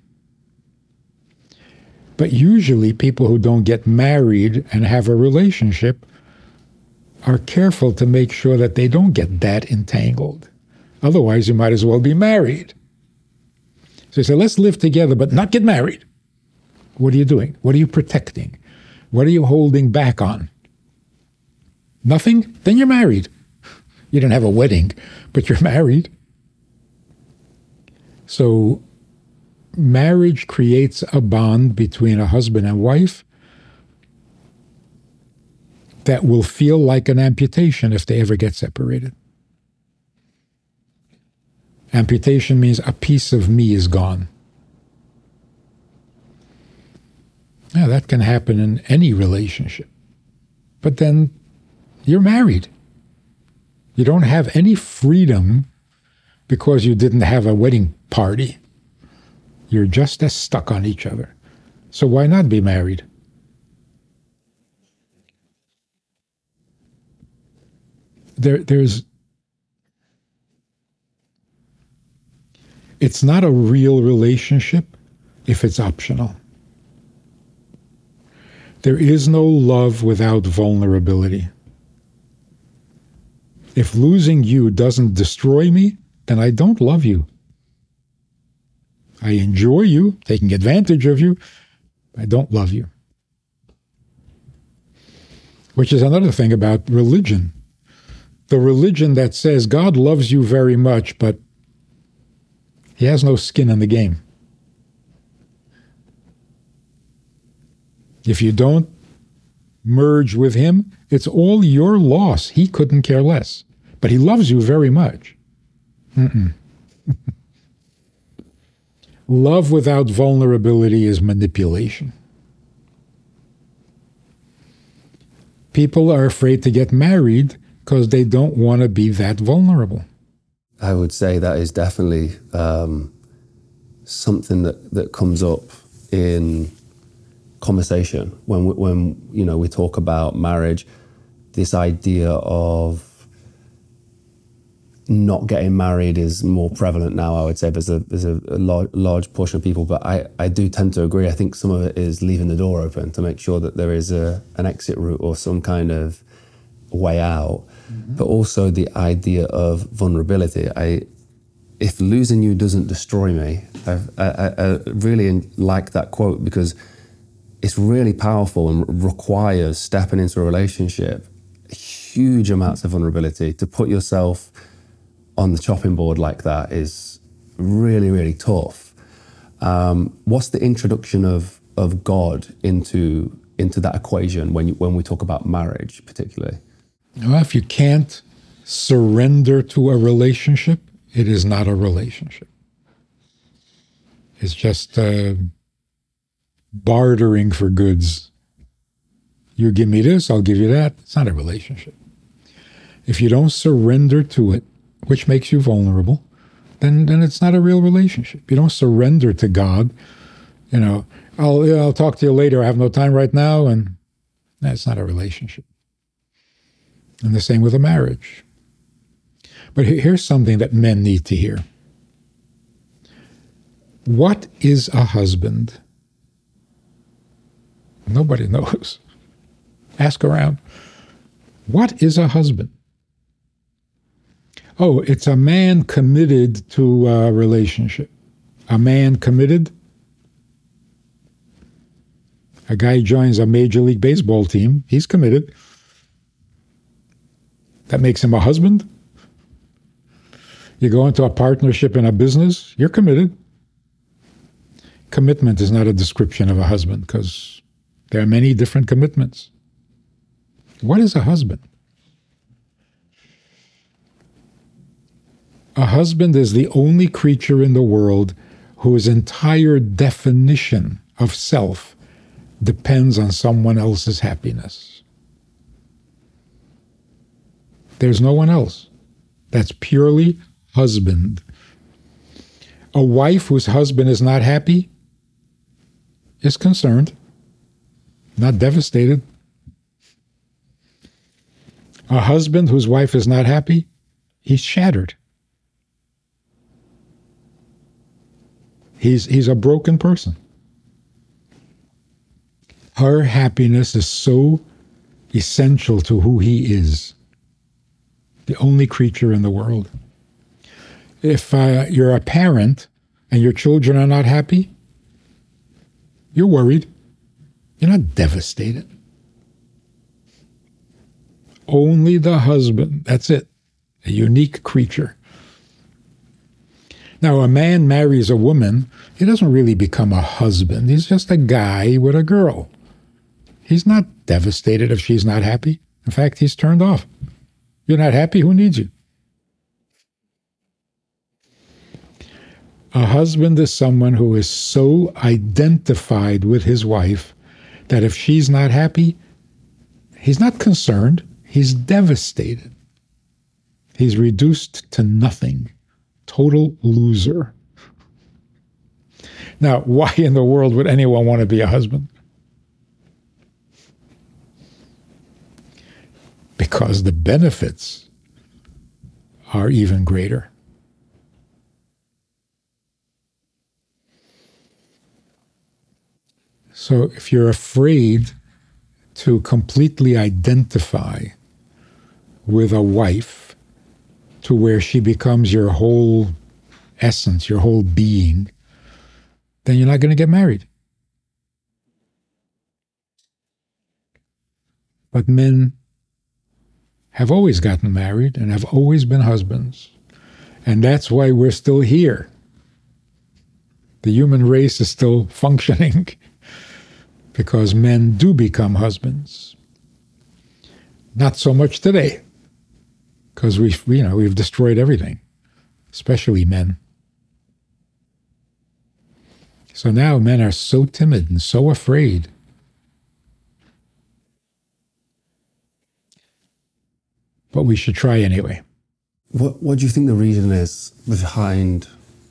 But usually people who don't get married and have a relationship are careful to make sure that they don't get that entangled. Otherwise, you might as well be married. So you say, let's live together, but not get married. What are you doing? What are you protecting? What are you holding back on? Nothing? Then you're married. You didn't have a wedding, but you're married. So marriage creates a bond between a husband and wife that will feel like an amputation if they ever get separated. Amputation means a piece of me is gone. Now, that can happen in any relationship. But then you're married. You don't have any freedom because you didn't have a wedding party. You're just as stuck on each other. So why not be married? It's not a real relationship if it's optional. There is no love without vulnerability. If losing you doesn't destroy me, then I don't love you. I enjoy you, taking advantage of you. I don't love you. Which is another thing about religion. The religion that says God loves you very much, but he has no skin in the game. If you don't merge with him, it's all your loss. He couldn't care less. But he loves you very much. Love without vulnerability is manipulation. People are afraid to get married because they don't want to be that vulnerable. I would say that is definitely something that comes up in conversation when we talk about marriage. This idea of not getting married is more prevalent now. I would say there's a large portion of people, but I do tend to agree. I think some of it is leaving the door open to make sure that there is an exit route or some kind of way out. Mm-hmm. But also the idea of vulnerability. If losing you doesn't destroy me, I really like that quote, because it's really powerful and requires stepping into a relationship, huge amounts of vulnerability. To put yourself on the chopping board like that is really, really tough. What's the introduction of God into that equation when we talk about marriage, particularly? Well, if you can't surrender to a relationship, it is not a relationship. It's just bartering for goods. You give me this, I'll give you that. It's not a relationship. If you don't surrender to it, which makes you vulnerable, then it's not a real relationship. You don't surrender to God. I'll talk to you later. I have no time right now, and that's not a relationship. And the same with a marriage. But here's something that men need to hear. What is a husband? Nobody knows. Ask around. What is a husband? Oh, it's a man committed to a relationship. A man committed. A guy joins a Major League Baseball team. He's committed. That makes him a husband. You go into a partnership in a business, you're committed. Commitment is not a description of a husband, because there are many different commitments. What is a husband? A husband is the only creature in the world whose entire definition of self depends on someone else's happiness. There's no one else. That's purely husband. A wife whose husband is not happy is concerned, not devastated. A husband whose wife is not happy, he's shattered. He's a broken person. Her happiness is so essential to who he is. The only creature in the world. If you're a parent and your children are not happy, you're worried. You're not devastated. Only the husband, that's it, a unique creature. Now, a man marries a woman, he doesn't really become a husband. He's just a guy with a girl. He's not devastated if she's not happy. In fact, he's turned off. You're not happy? Who needs you? A husband is someone who is so identified with his wife that if she's not happy, he's not concerned, he's devastated. He's reduced to nothing. Total loser. Now, why in the world would anyone want to be a husband? Because the benefits are even greater. So if you're afraid to completely identify with a wife to where she becomes your whole essence, your whole being, then you're not going to get married. But men have always gotten married and have always been husbands. And that's why we're still here. The human race is still functioning because men do become husbands. Not so much today, because we've destroyed everything, especially men. So now men are so timid and so afraid. But we should try anyway. What do you think the reason is behind,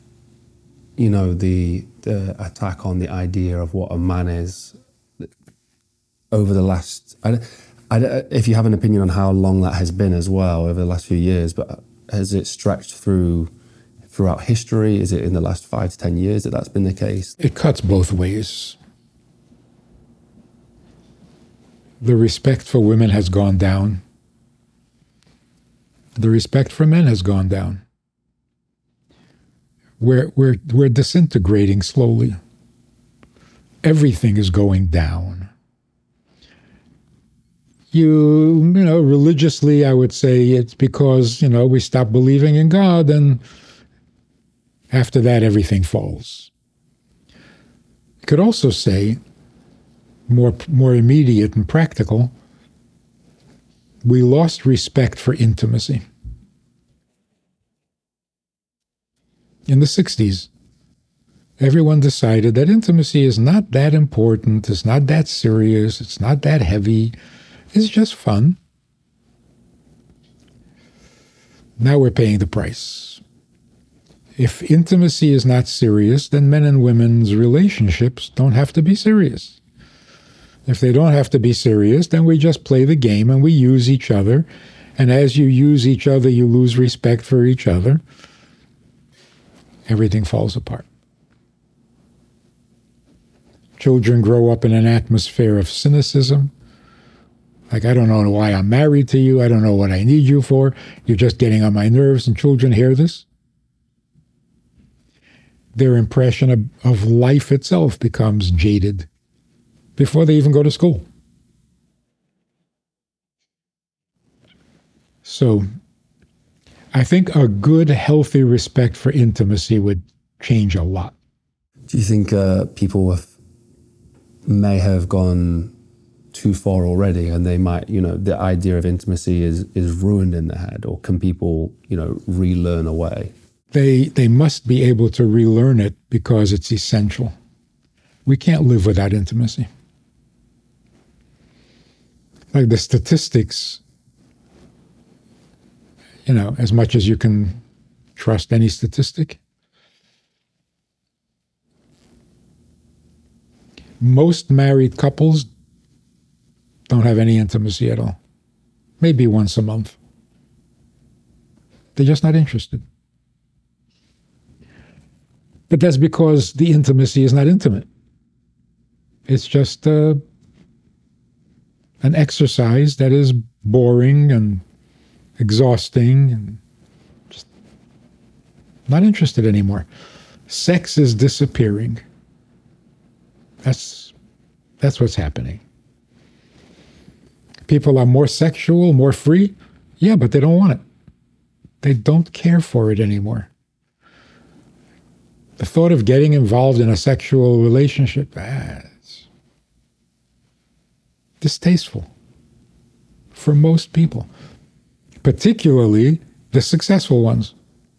the attack on the idea of what a man is over the last? If you have an opinion on how long that has been as well over the last few years, but has it stretched throughout history? Is it in the last 5 to 10 years that's been the case? It cuts both ways. The respect for women has gone down. The respect for men has gone down. We're disintegrating slowly. Everything is going down. Religiously, I would say it's because, we stop believing in God, and after that, everything falls. You could also say, more immediate and practical, we lost respect for intimacy. In the 60s, everyone decided that intimacy is not that important, it's not that serious, it's not that heavy, it's just fun. Now we're paying the price. If intimacy is not serious, then men and women's relationships don't have to be serious. If they don't have to be serious, then we just play the game and we use each other. And as you use each other, you lose respect for each other. Everything falls apart. Children grow up in an atmosphere of cynicism. Like, I don't know why I'm married to you. I don't know what I need you for. You're just getting on my nerves. And children hear this. Their impression of life itself becomes jaded before they even go to school. So I think a good, healthy respect for intimacy would change a lot. Do you think people may have gone too far already, and they might, the idea of intimacy is ruined in their head, or can people, relearn a way? They must be able to relearn it because it's essential. We can't live without intimacy. Like the statistics, as much as you can trust any statistic, most married couples don't have any intimacy at all. Maybe once a month. They're just not interested. But that's because the intimacy is not intimate. It's just an exercise that is boring and exhausting and just not interested anymore. Sex is disappearing. That's what's happening. People are more sexual, more free. Yeah, but they don't want it. They don't care for it anymore. The thought of getting involved in a sexual relationship, it's distasteful for most people, particularly the successful ones.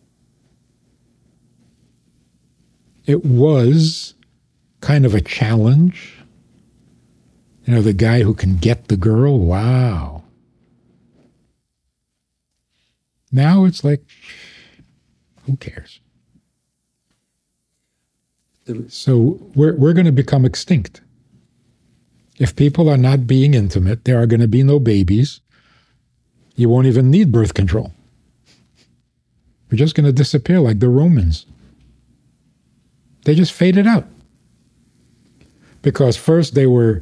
It was kind of a challenge. The guy who can get the girl, wow. Now it's like, who cares? So we're going to become extinct. If people are not being intimate, there are going to be no babies. You won't even need birth control. We're just going to disappear like the Romans. They just faded out. Because first they were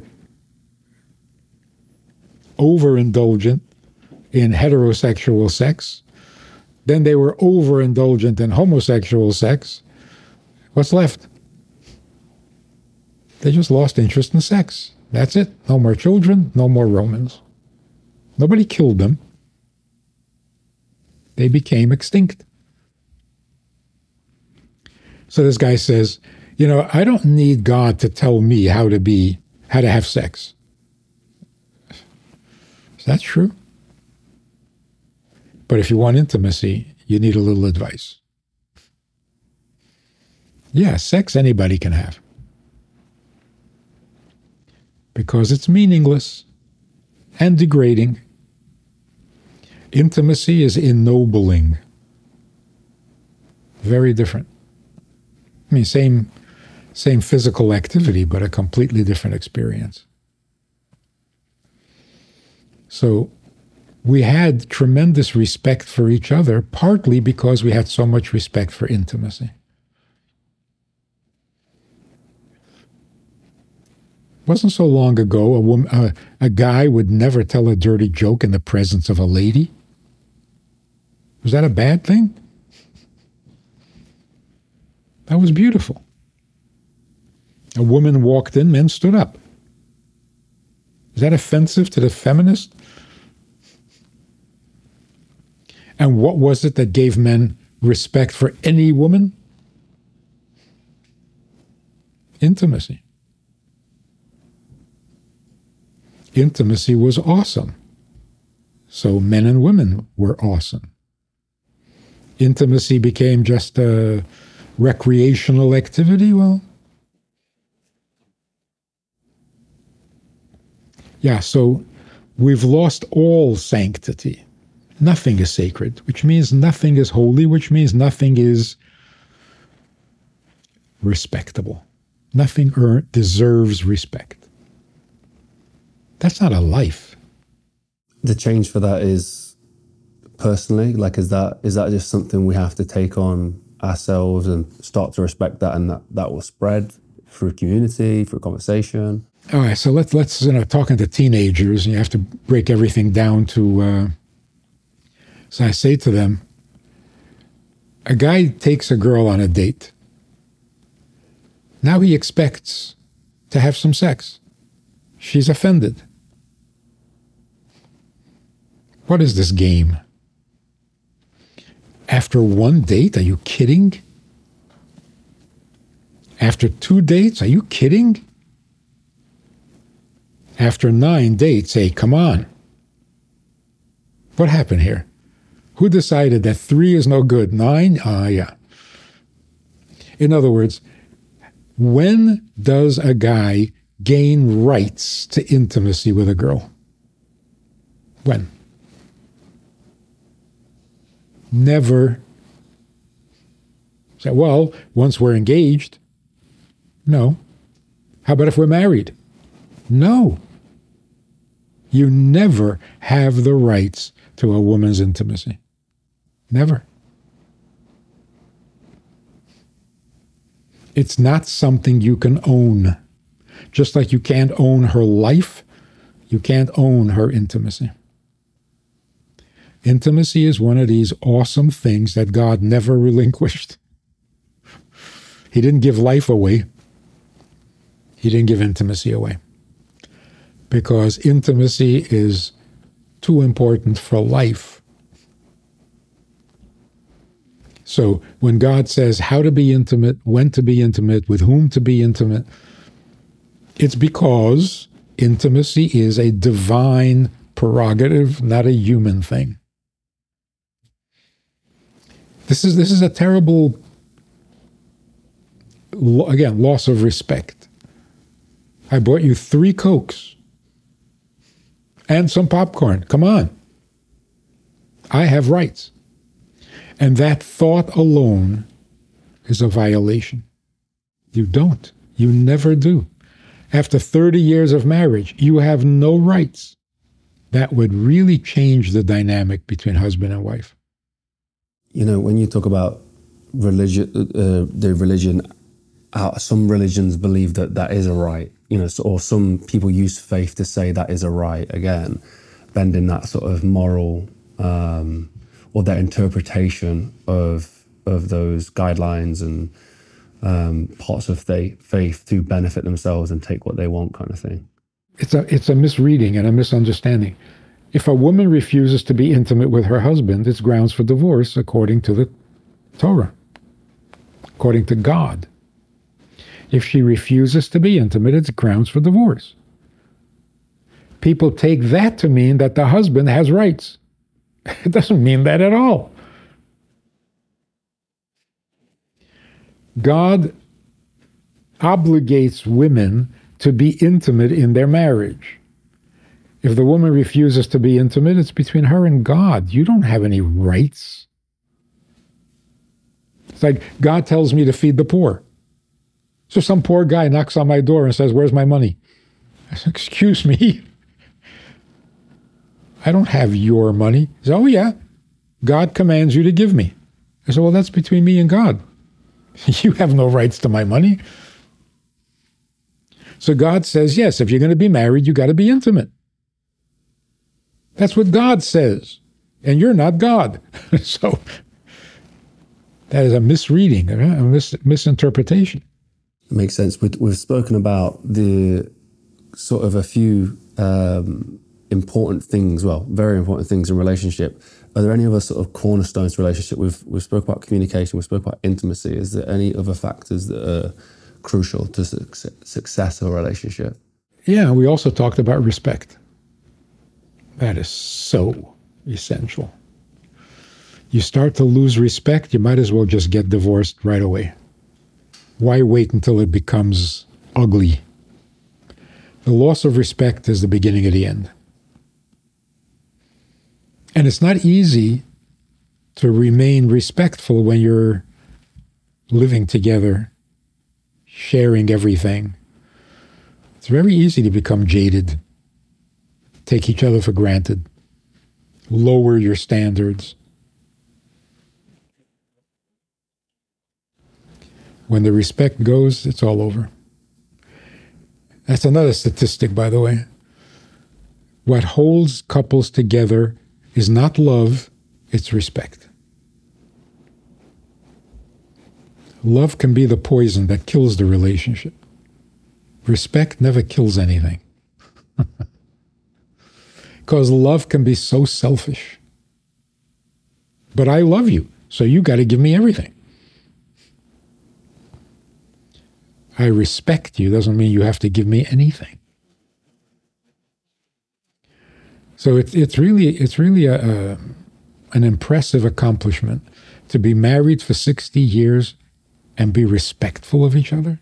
overindulgent in heterosexual sex. Then they were overindulgent in homosexual sex. What's left? They just lost interest in sex. That's it. No more children, no more Romans. Nobody killed them. They became extinct. So this guy says, I don't need God to tell me how to have sex. Is that true? But if you want intimacy, you need a little advice. Yeah, sex anybody can have. Because it's meaningless and degrading. Intimacy is ennobling. Very different. I mean, same physical activity, but a completely different experience. So we had tremendous respect for each other, partly because we had so much respect for intimacy. It wasn't so long ago a guy would never tell a dirty joke in the presence of a lady. Was that a bad thing? That was beautiful. A woman walked in, men stood up. Is that offensive to the feminist? And what was it that gave men respect for any woman? Intimacy. Intimacy was awesome. So men and women were awesome. Intimacy became just a recreational activity. Well, yeah, so we've lost all sanctity. Nothing is sacred, which means nothing is holy, which means nothing is respectable. Nothing deserves respect. That's not a life. The change for that is personally, like, is that just something we have to take on ourselves and start to respect that, and that will spread through community, through conversation? All right, so let's talking to teenagers, and you have to break everything down to. So I say to them, a guy takes a girl on a date. Now he expects to have some sex. She's offended. What is this game? After one date, are you kidding? After 2 dates, are you kidding? After 9 dates, hey, come on. What happened here? Who decided that 3 is no good? 9? Yeah. In other words, when does a guy gain rights to intimacy with a girl? When? Never. Say, well, once we're engaged. No. How about if we're married? No. You never have the rights to a woman's intimacy. Never. It's not something you can own. Just like you can't own her life, you can't own her intimacy. Intimacy is one of these awesome things that God never relinquished. He didn't give life away. He didn't give intimacy away. Because intimacy is too important for life. So when God says how to be intimate, when to be intimate, with whom to be intimate, it's because intimacy is a divine prerogative, not a human thing. This is a terrible, again, loss of respect. I bought you 3 Cokes and some popcorn. Come on. I have rights. And that thought alone is a violation. You don't. You never do. After 30 years of marriage, you have no rights. That would really change the dynamic between husband and wife. You know, when you talk about religion, some religions believe that that is a right, you know, or some people use faith to say that is a right, again, bending that sort of moral or their interpretation of those guidelines and parts of faith to benefit themselves and take what they want, kind of thing. It's a misreading and a misunderstanding. If a woman refuses to be intimate with her husband, it's grounds for divorce according to the Torah, according to God. If she refuses to be intimate, it's grounds for divorce. People take that to mean that the husband has rights. It doesn't mean that at all. God obligates women to be intimate in their marriage. If the woman refuses to be intimate, it's between her and God. You don't have any rights. It's like God tells me to feed the poor. So some poor guy knocks on my door and says, "Where's my money?" I said, "Excuse me. I don't have your money." He said, "Oh yeah, God commands you to give me." I said, "Well, that's between me and God. You have no rights to my money." So God says, yes, if you're going to be married, you got to be intimate. That's what God says. And you're not God. So that is a misreading, a misinterpretation. It makes sense. We've spoken about the sort of a few important things, well, very important things in relationship. Are there any other sort of cornerstones to relationship? We've spoke about communication, we've spoke about intimacy. Is there any other factors that are crucial to success of a relationship? Yeah, we also talked about respect. That is so essential. You start to lose respect, you might as well just get divorced right away. Why wait until it becomes ugly? The loss of respect is the beginning of the end. And it's not easy to remain respectful when you're living together, sharing everything. It's very easy to become jaded, take each other for granted, lower your standards. When the respect goes, it's all over. That's another statistic, by the way. What holds couples together is not love, it's respect. Love can be the poison that kills the relationship. Respect never kills anything. Because love can be so selfish. But I love you, so you got to give me everything. I respect you doesn't mean you have to give me anything. So it's really an impressive accomplishment to be married for 60 years and be respectful of each other.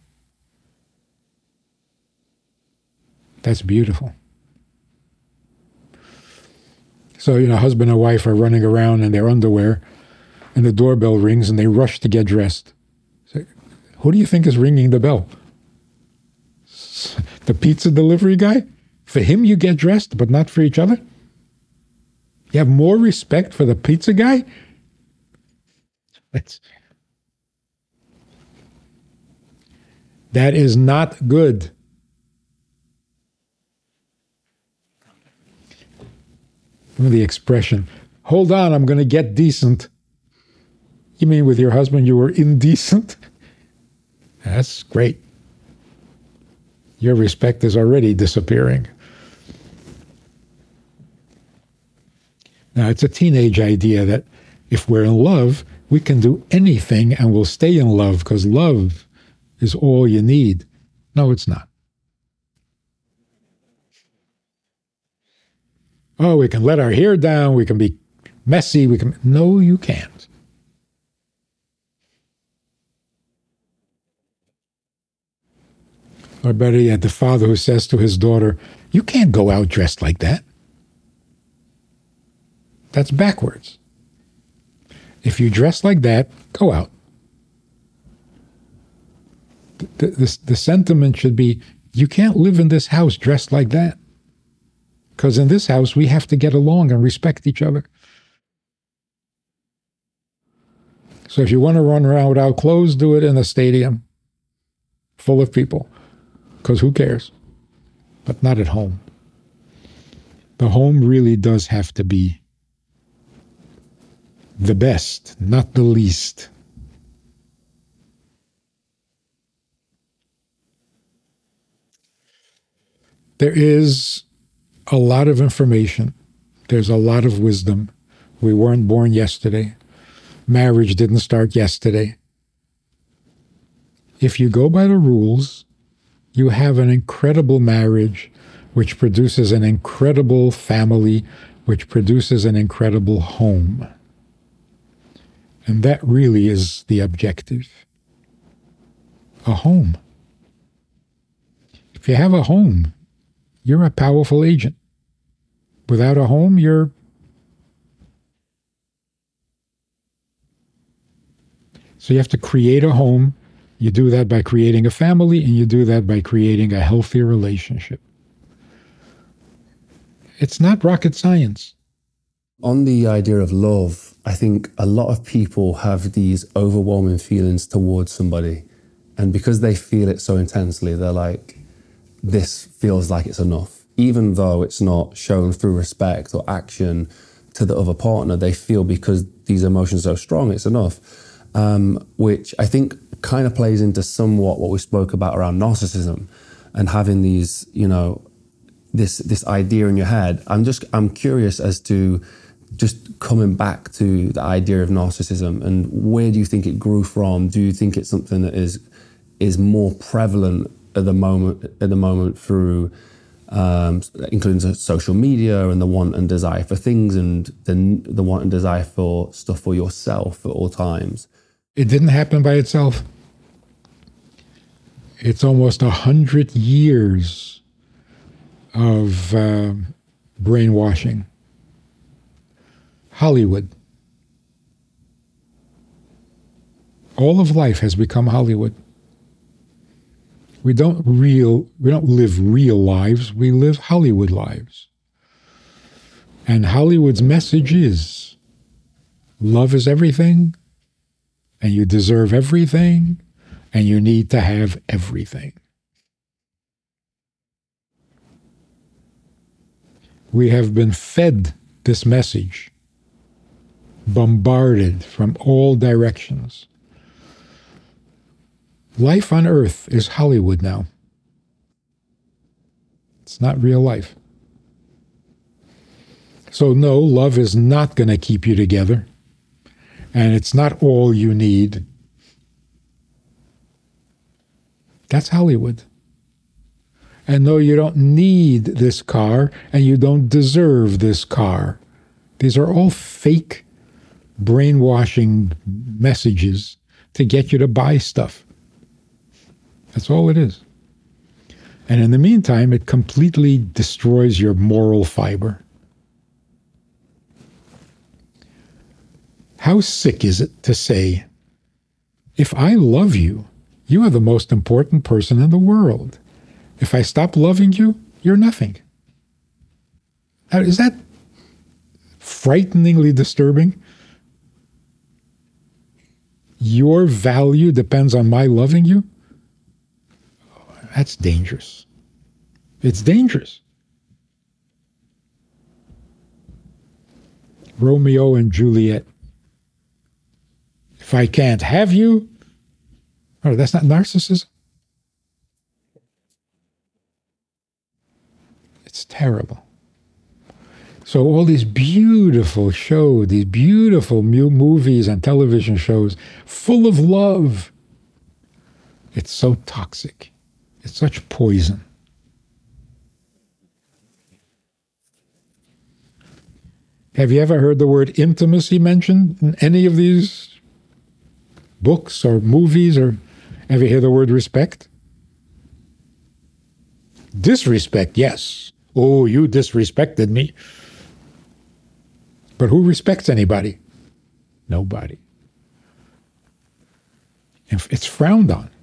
That's beautiful. So, husband and wife are running around in their underwear and the doorbell rings and they rush to get dressed. So, who do you think is ringing the bell? The pizza delivery guy? For him you get dressed, but not for each other? You have more respect for the pizza guy? That is not good. The expression, "Hold on, I'm going to get decent." You mean with your husband you were indecent? That's great. Your respect is already disappearing. Now, it's a teenage idea that if we're in love, we can do anything and we'll stay in love because love is all you need. No, it's not. Oh, we can let our hair down, we can be messy, No, you can't. Or better yet, the father who says to his daughter, "You can't go out dressed like that. That's backwards." If you dress like that, go out. The sentiment should be, you can't live in this house dressed like that. Because in this house, we have to get along and respect each other. So if you want to run around without clothes, do it in a stadium full of people. Because who cares? But not at home. The home really does have to be the best, not the least. There is a lot of information. There's a lot of wisdom. We weren't born yesterday. Marriage didn't start yesterday. If you go by the rules, you have an incredible marriage, which produces an incredible family, which produces an incredible home. And that really is the objective. A home. If you have a home, you're a powerful agent. Without a home, So you have to create a home. You do that by creating a family, and you do that by creating a healthy relationship. It's not rocket science. On the idea of love, I think a lot of people have these overwhelming feelings towards somebody. And because they feel it so intensely, they're like, this feels like it's enough. Even though it's not shown through respect or action to the other partner, they feel because these emotions are so strong, it's enough. Which I think kind of plays into somewhat what we spoke about around narcissism and having these, this idea in your head. I'm curious as to just coming back to the idea of narcissism and where do you think it grew from? Do you think it's something that is more prevalent at the moment through including social media and the want and desire for things and the want and desire for stuff for yourself at all times? It didn't happen by itself. It's almost 100 years of brainwashing. Hollywood. All of life has become Hollywood. We don't live real lives, we live Hollywood lives. And Hollywood's message is, love is everything, and you deserve everything, and you need to have everything. We have been fed this message, bombarded from all directions. Life on Earth is Hollywood now. It's not real life. So no, love is not going to keep you together. And it's not all you need. That's Hollywood. And no, you don't need this car, and you don't deserve this car. These are all fake brainwashing messages to get you to buy stuff. That's all it is. And in the meantime, it completely destroys your moral fiber. How sick is it to say, if I love you, you are the most important person in the world. If I stop loving you, you're nothing. Now, is that frighteningly disturbing? Your value depends on my loving you? That's dangerous. It's dangerous. Romeo and Juliet. If I can't have you, oh, that's not narcissism. It's terrible. So all these beautiful shows, these beautiful movies and television shows, full of love, it's so toxic. It's such poison. Have you ever heard the word intimacy mentioned in any of these books or movies? Or ever hear the word respect? Disrespect, yes. Oh, you disrespected me. But who respects anybody? Nobody. It's frowned on.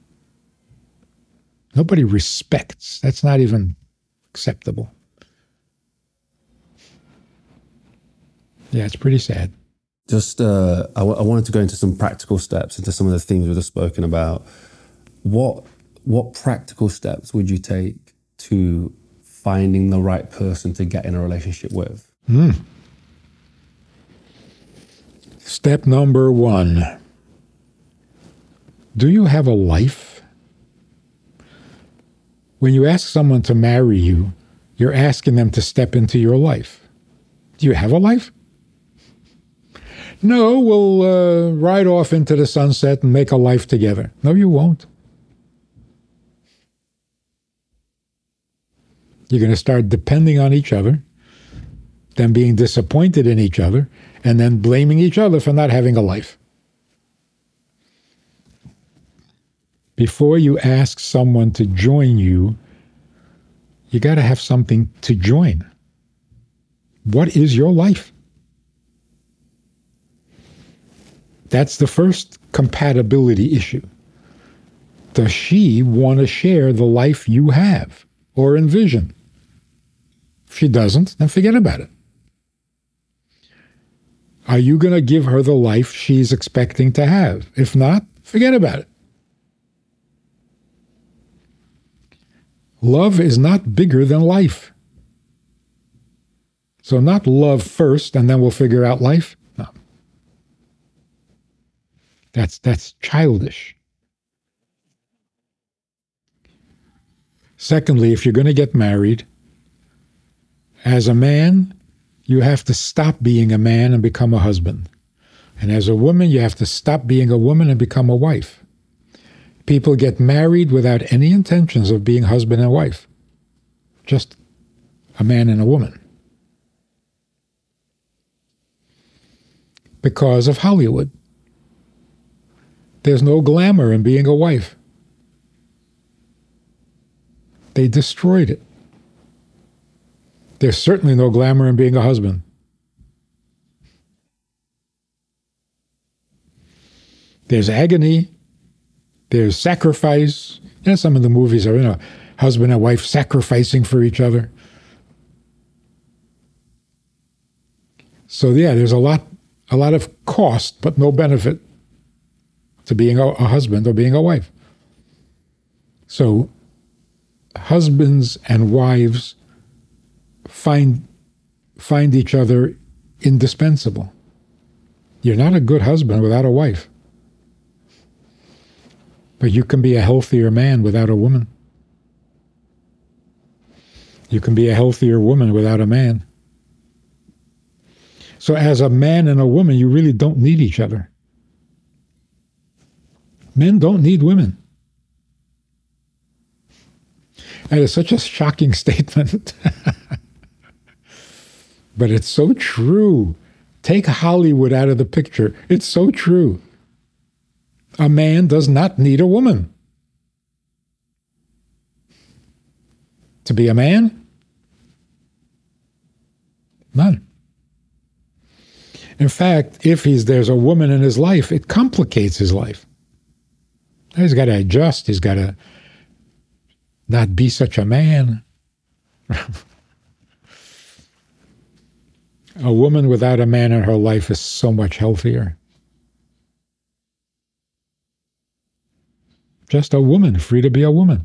Nobody respects. That's not even acceptable. Yeah, it's pretty sad. Just, I wanted to go into some practical steps, into some of the things we've just spoken about. What practical steps would you take to finding the right person to get in a relationship with? Step number 1. Do you have a life? When you ask someone to marry you, you're asking them to step into your life. Do you have a life? No, we'll ride off into the sunset and make a life together. No, you won't. You're going to start depending on each other, then being disappointed in each other, and then blaming each other for not having a life. Before you ask someone to join you, you got to have something to join. What is your life? That's the first compatibility issue. Does she want to share the life you have or envision? If she doesn't, then forget about it. Are you going to give her the life she's expecting to have? If not, forget about it. Love is not bigger than life. So not love first and then we'll figure out life. No. That's childish. Secondly, if you're going to get married, as a man, you have to stop being a man and become a husband. And as a woman, you have to stop being a woman and become a wife. People get married without any intentions of being husband and wife. Just a man and a woman. Because of Hollywood. There's no glamour in being a wife. They destroyed it. There's certainly no glamour in being a husband. There's agony. There's sacrifice. You know, some of the movies are, husband and wife sacrificing for each other. So yeah, there's a lot of cost, but no benefit to being a husband or being a wife. So husbands and wives find each other indispensable. You're not a good husband without a wife. But you can be a healthier man without a woman. You can be a healthier woman without a man. So as a man and a woman, you really don't need each other. Men don't need women. That is such a shocking statement. But it's so true. Take Hollywood out of the picture. It's so true. A man does not need a woman to be a man. None. In fact, if there's a woman in his life, it complicates his life. He's got to adjust. He's got to not be such a man. A woman without a man in her life is so much healthier. Just a woman, free to be a woman.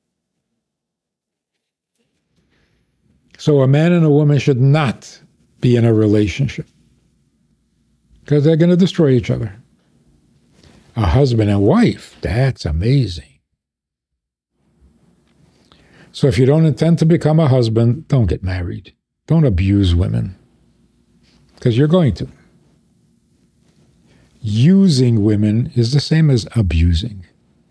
So a man and a woman should not be in a relationship because they're going to destroy each other. A husband and wife, that's amazing. So if you don't intend to become a husband, don't get married. Don't abuse women because you're going to. Using women is the same as abusing.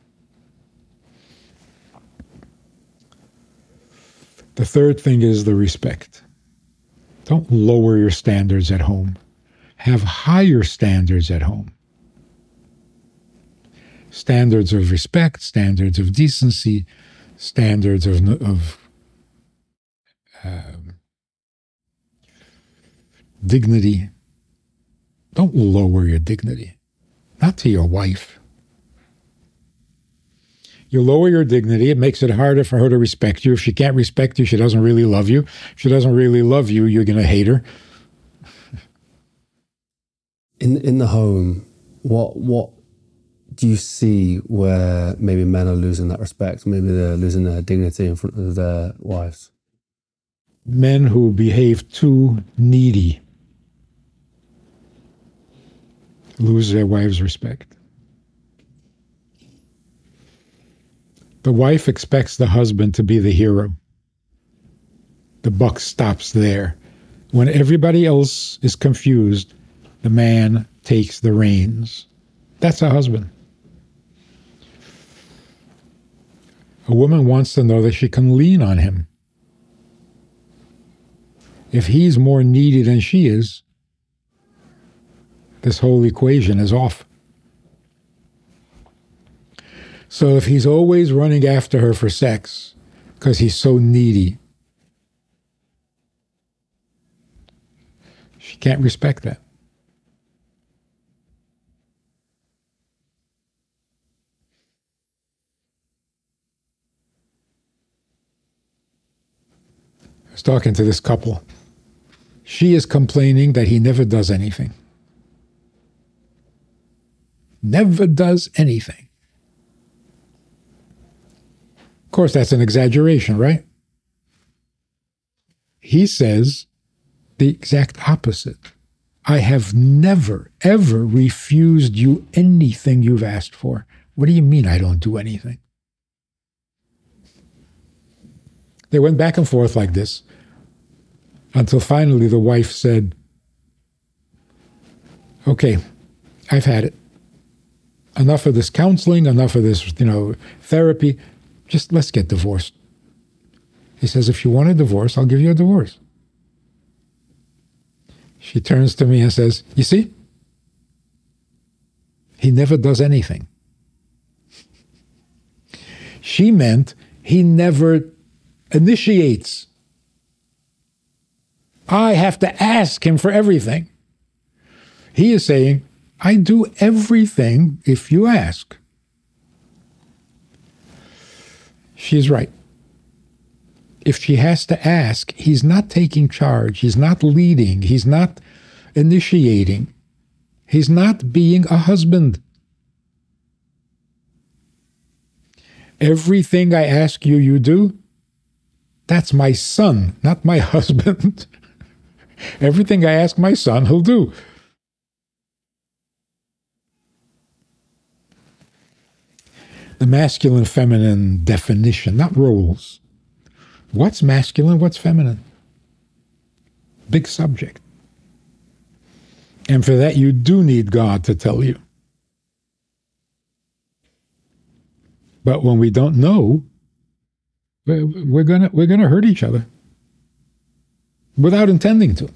The third thing is the respect. Don't lower your standards at home. Have higher standards at home. Standards of respect, standards of decency, standards of dignity. Don't lower your dignity. Not to your wife. You lower your dignity, it makes it harder for her to respect you. If she can't respect you, she doesn't really love you. If she doesn't really love you, you're going to hate her. In the home, what do you see where maybe men are losing that respect? Maybe they're losing their dignity in front of their wives? Men who behave too needy lose their wife's respect. The wife expects the husband to be the hero. The buck stops there. When everybody else is confused, the man takes the reins. That's a husband. A woman wants to know that she can lean on him. If he's more needy than she is, this whole equation is off. So if he's always running after her for sex because he's so needy, she can't respect that. I was talking to this couple. She is complaining that he never does anything. Never does anything. Of course, that's an exaggeration, right? He says the exact opposite. I have never, ever refused you anything you've asked for. What do you mean I don't do anything? They went back and forth like this until finally the wife said, okay, I've had it. Enough of this counseling, enough of this, therapy. Just let's get divorced. He says, if you want a divorce, I'll give you a divorce. She turns to me and says, you see? He never does anything. She meant he never initiates. I have to ask him for everything. He is saying, I do everything if you ask. She's right. If she has to ask, he's not taking charge. He's not leading. He's not initiating. He's not being a husband. Everything I ask you, you do. That's my son, not my husband. Everything I ask my son, he'll do. The masculine-feminine definition, not roles. What's masculine, what's feminine? Big subject. And for that, you do need God to tell you. But when we don't know, we're gonna hurt each other without intending to.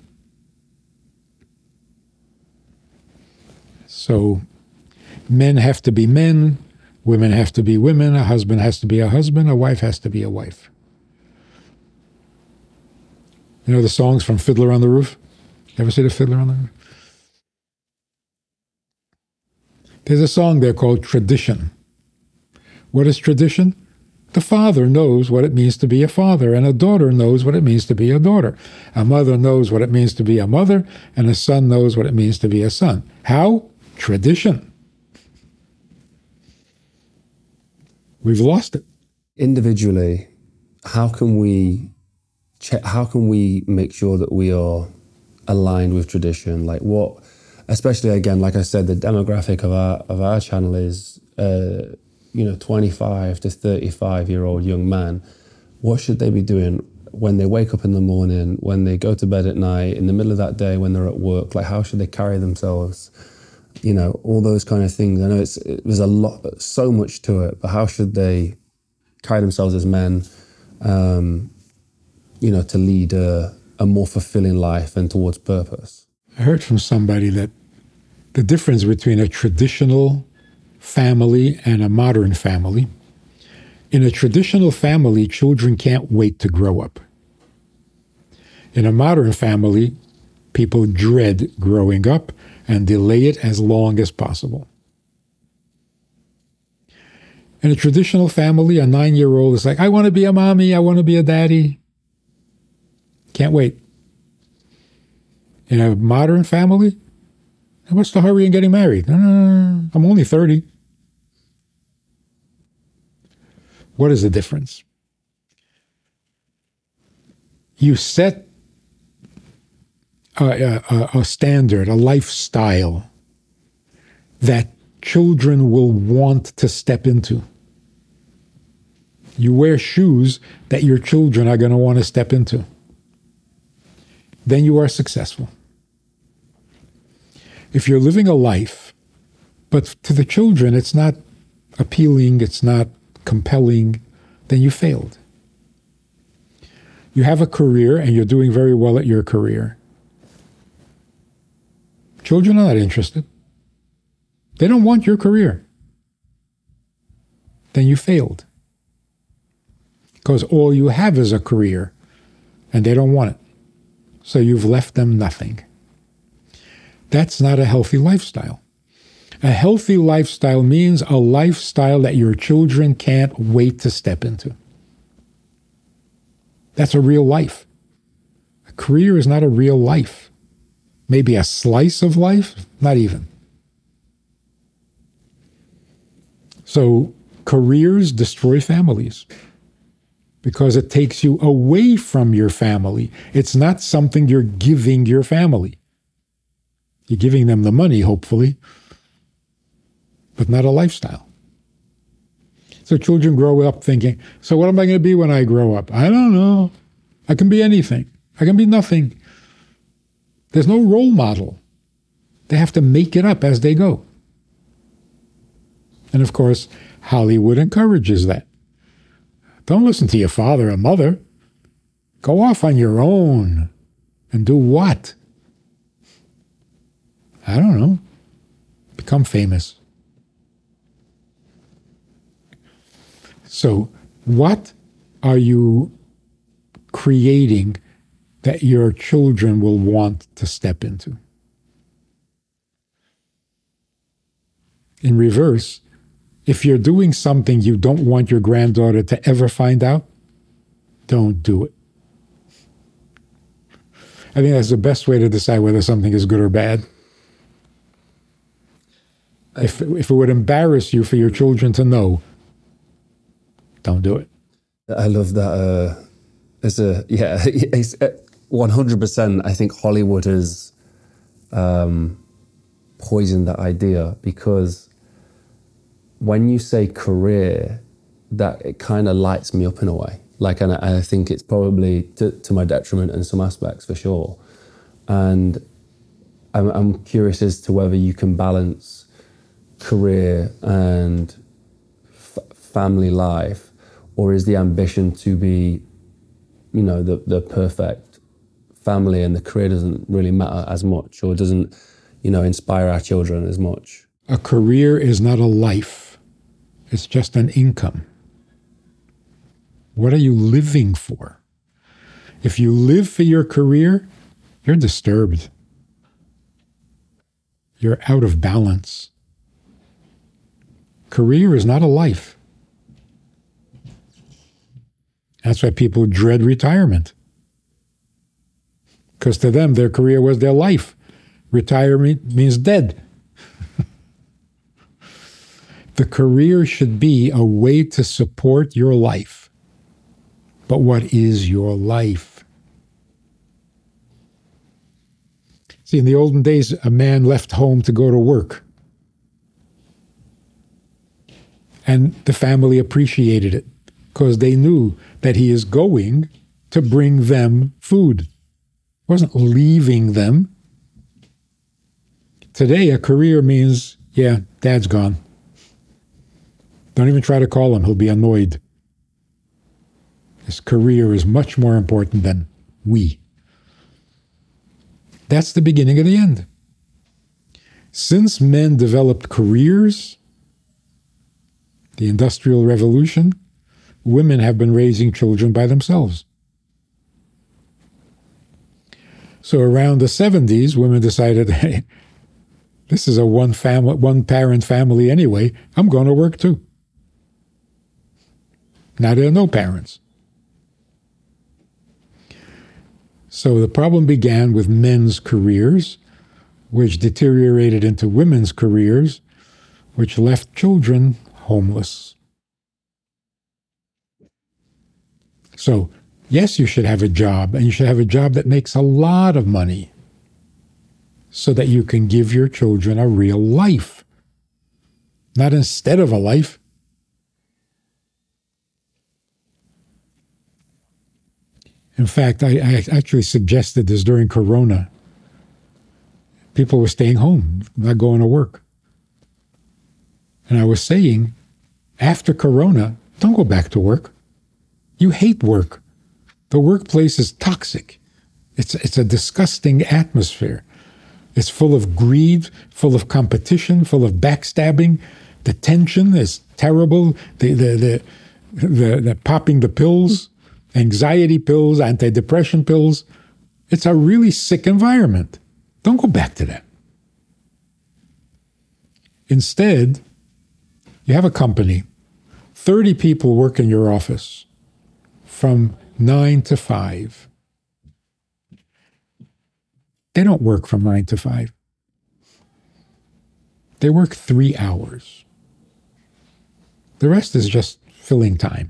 So men have to be men, women have to be women, a husband has to be a husband, a wife has to be a wife. You know the songs from Fiddler on the Roof? Ever see the Fiddler on the Roof? There's a song there called Tradition. What is tradition? The father knows what it means to be a father, and a daughter knows what it means to be a daughter. A mother knows what it means to be a mother, and a son knows what it means to be a son. How? Tradition. We've lost it. Individually, how can we make sure that we are aligned with tradition? Like what, especially again, like I said, the demographic of our channel is 25 to 35-year-old young man. What should they be doing when they wake up in the morning, when they go to bed at night, in the middle of that day when they're at work? Like how should they carry themselves? All those kind of things. I know there's so much to it, but how should they carry themselves as men, to lead a more fulfilling life and towards purpose? I heard from somebody that the difference between a traditional family and a modern family, in a traditional family, children can't wait to grow up. In a modern family, people dread growing up and delay it as long as possible. In a traditional family, a 9-year-old is like, I want to be a mommy, I want to be a daddy. Can't wait. In a modern family, what's the hurry in getting married? I'm only 30. What is the difference? You set a standard, a lifestyle that children will want to step into. You wear shoes that your children are going to want to step into. Then you are successful. If you're living a life, but to the children it's not appealing, it's not compelling, then you failed. You have a career and you're doing very well at your career. Children are not interested. They don't want your career. Then you failed. Because all you have is a career and they don't want it. So you've left them nothing. That's not a healthy lifestyle. A healthy lifestyle means a lifestyle that your children can't wait to step into. That's a real life. A career is not a real life. Maybe a slice of life, not even. So careers destroy families because it takes you away from your family. It's not something you're giving your family. You're giving them the money, hopefully, but not a lifestyle. So children grow up thinking, so what am I going to be when I grow up? I don't know. I can be anything. I can be nothing. There's no role model. They have to make it up as they go. And of course, Hollywood encourages that. Don't listen to your father or mother. Go off on your own. And do what? I don't know. Become famous. So, what are you creating that your children will want to step into? In reverse, if you're doing something you don't want your granddaughter to ever find out, don't do it. I think that's the best way to decide whether something is good or bad. If it would embarrass you for your children to know, don't do it. I love that. It's 100%. I think Hollywood has poisoned that idea, because when you say career, that it kind of lights me up in a way. Like, and I think it's probably to my detriment in some aspects, for sure. And I'm curious as to whether you can balance career and family life, or is the ambition to be, the perfect family, and the career doesn't really matter as much, or doesn't, inspire our children as much? A career is not a life. It's just an income. What are you living for? If you live for your career, you're disturbed. You're out of balance. Career is not a life. That's why people dread retirement. Because to them, their career was their life. Retirement means dead. The career should be a way to support your life. But what is your life? See, in the olden days, a man left home to go to work. And the family appreciated it because they knew that he is going to bring them food. He wasn't leaving them. Today, a career means, yeah, dad's gone. Don't even try to call him. He'll be annoyed. His career is much more important than we. That's the beginning of the end. Since men developed careers, the Industrial Revolution, women have been raising children by themselves. So around the 70s, women decided, hey, This is a one parent family anyway. I'm going to work too. Now there are no parents. So the problem began with men's careers, which deteriorated into women's careers, which left children homeless. So, yes, you should have a job, and you should have a job that makes a lot of money so that you can give your children a real life, not instead of a life. In fact, I actually suggested this during Corona. People were staying home, not going to work. And I was saying, after Corona, don't go back to work. You hate work. The workplace is toxic. It's a disgusting atmosphere. It's full of greed, full of competition, full of backstabbing. The tension is terrible. The popping the pills, anxiety pills, antidepressant pills. It's a really sick environment. Don't go back to that. Instead, you have a company, 30 people work in your office from 9 to 5. They don't work from 9 to 5. They work 3 hours. The rest is just filling time.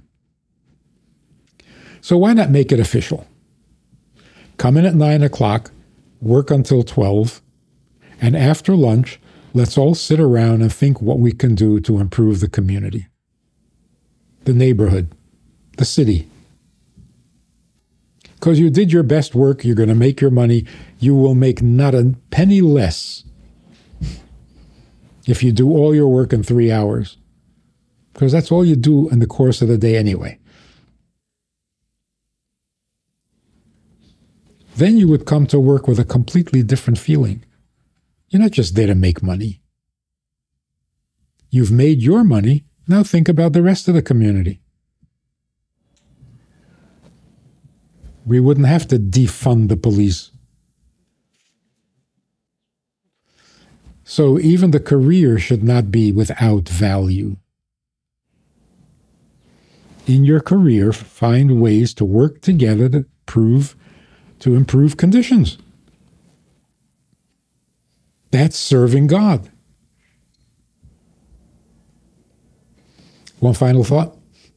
So why not make it official? Come in at 9 o'clock, work until 12, and after lunch, let's all sit around and think what we can do to improve the community, the neighborhood, the city. Because you did your best work, you're going to make your money, you will make not a penny less if you do all your work in 3 hours. Because that's all you do in the course of the day anyway. Then you would come to work with a completely different feeling. You're not just there to make money. You've made your money, now think about the rest of the community. We wouldn't have to defund the police. So even the career should not be without value. In your career, find ways to work together to improve conditions. That's serving God. One final thought.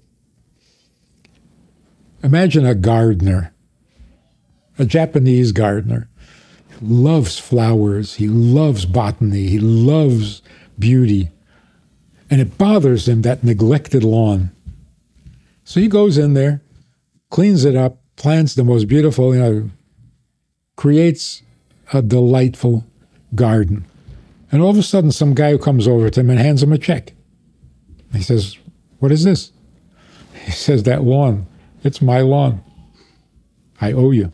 Imagine a gardener, a Japanese gardener. He loves flowers, he loves botany, he loves beauty. And it bothers him, that neglected lawn. So he goes in there, cleans it up, plants the most beautiful, creates a delightful garden. And all of a sudden, some guy who comes over to him and hands him a check. He says, "What is this?" He says, "That lawn. It's my lawn. I owe you."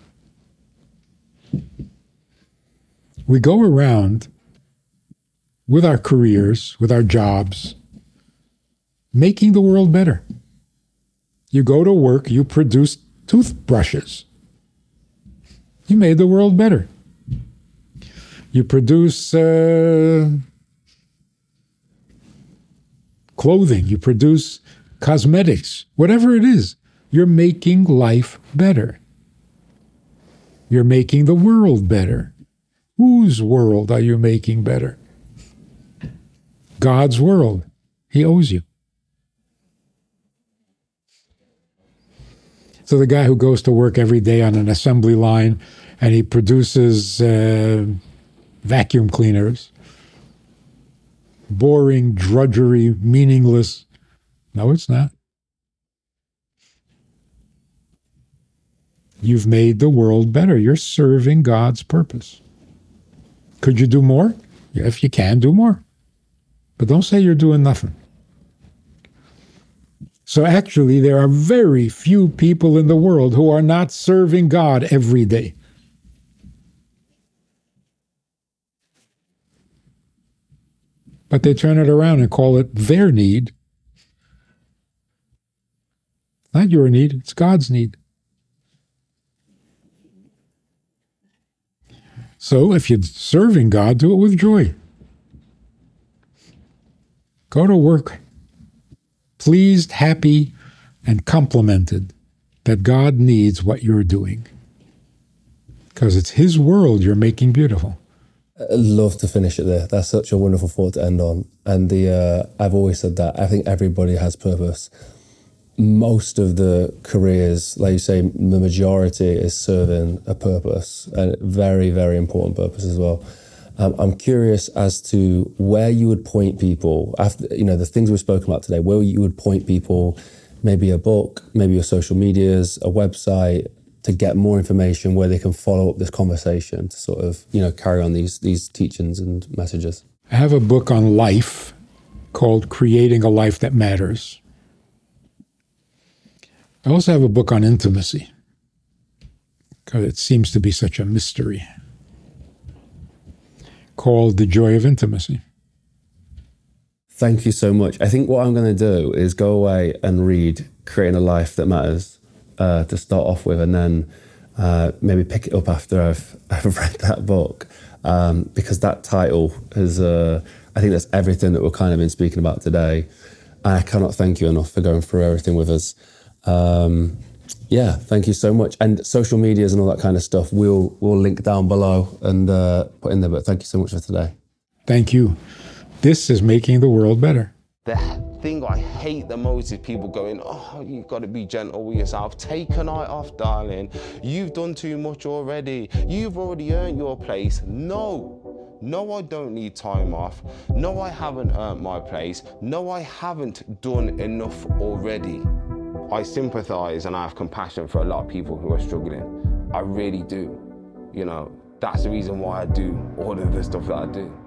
We go around with our careers, with our jobs, making the world better. You go to work, you produce toothbrushes. You made the world better. You produce clothing, you produce cosmetics, whatever it is. You're making life better. You're making the world better. Whose world are you making better? God's world. He owes you. So the guy who goes to work every day on an assembly line and he produces vacuum cleaners, boring, drudgery, meaningless. No, it's not. You've made the world better. You're serving God's purpose. Could you do more? Yeah, if you can, do more. But don't say you're doing nothing. So actually, there are very few people in the world who are not serving God every day. But they turn it around and call it their need. Not your need, it's God's need. So if you're serving God, do it with joy. Go to work pleased, happy, and complimented that God needs what you're doing. Because it's His world you're making beautiful. I'd love to finish it there. That's such a wonderful thought to end on. And I've always said that. I think everybody has purpose. Most of the careers, like you say, the majority is serving a purpose, and very, very important purpose as well. I'm curious as to where you would point people after, the things we've spoken about today, where you would point people, maybe a book, maybe your social medias, a website, to get more information where they can follow up this conversation to sort of, carry on these teachings and messages. I have a book on life called Creating a Life That Matters. I also have a book on intimacy, because it seems to be such a mystery, called The Joy of Intimacy. Thank you so much. I think what I'm going to do is go away and read Creating a Life That Matters to start off with, and then maybe pick it up after I've read that book, because that title is, I think that's everything that we've kind of been speaking about today. And I cannot thank you enough for going through everything with us. Thank you so much. And social medias and all that kind of stuff, we'll link down below and put in there. But thank you so much for today. Thank you. This is making the world better. The thing I hate the most is people going, oh, you've got to be gentle with yourself. Take a night off, darling. You've done too much already. You've already earned your place. No, I don't need time off. No, I haven't earned my place. No, I haven't done enough already. I sympathize and I have compassion for a lot of people who are struggling. I really do. That's the reason why I do all of the stuff that I do.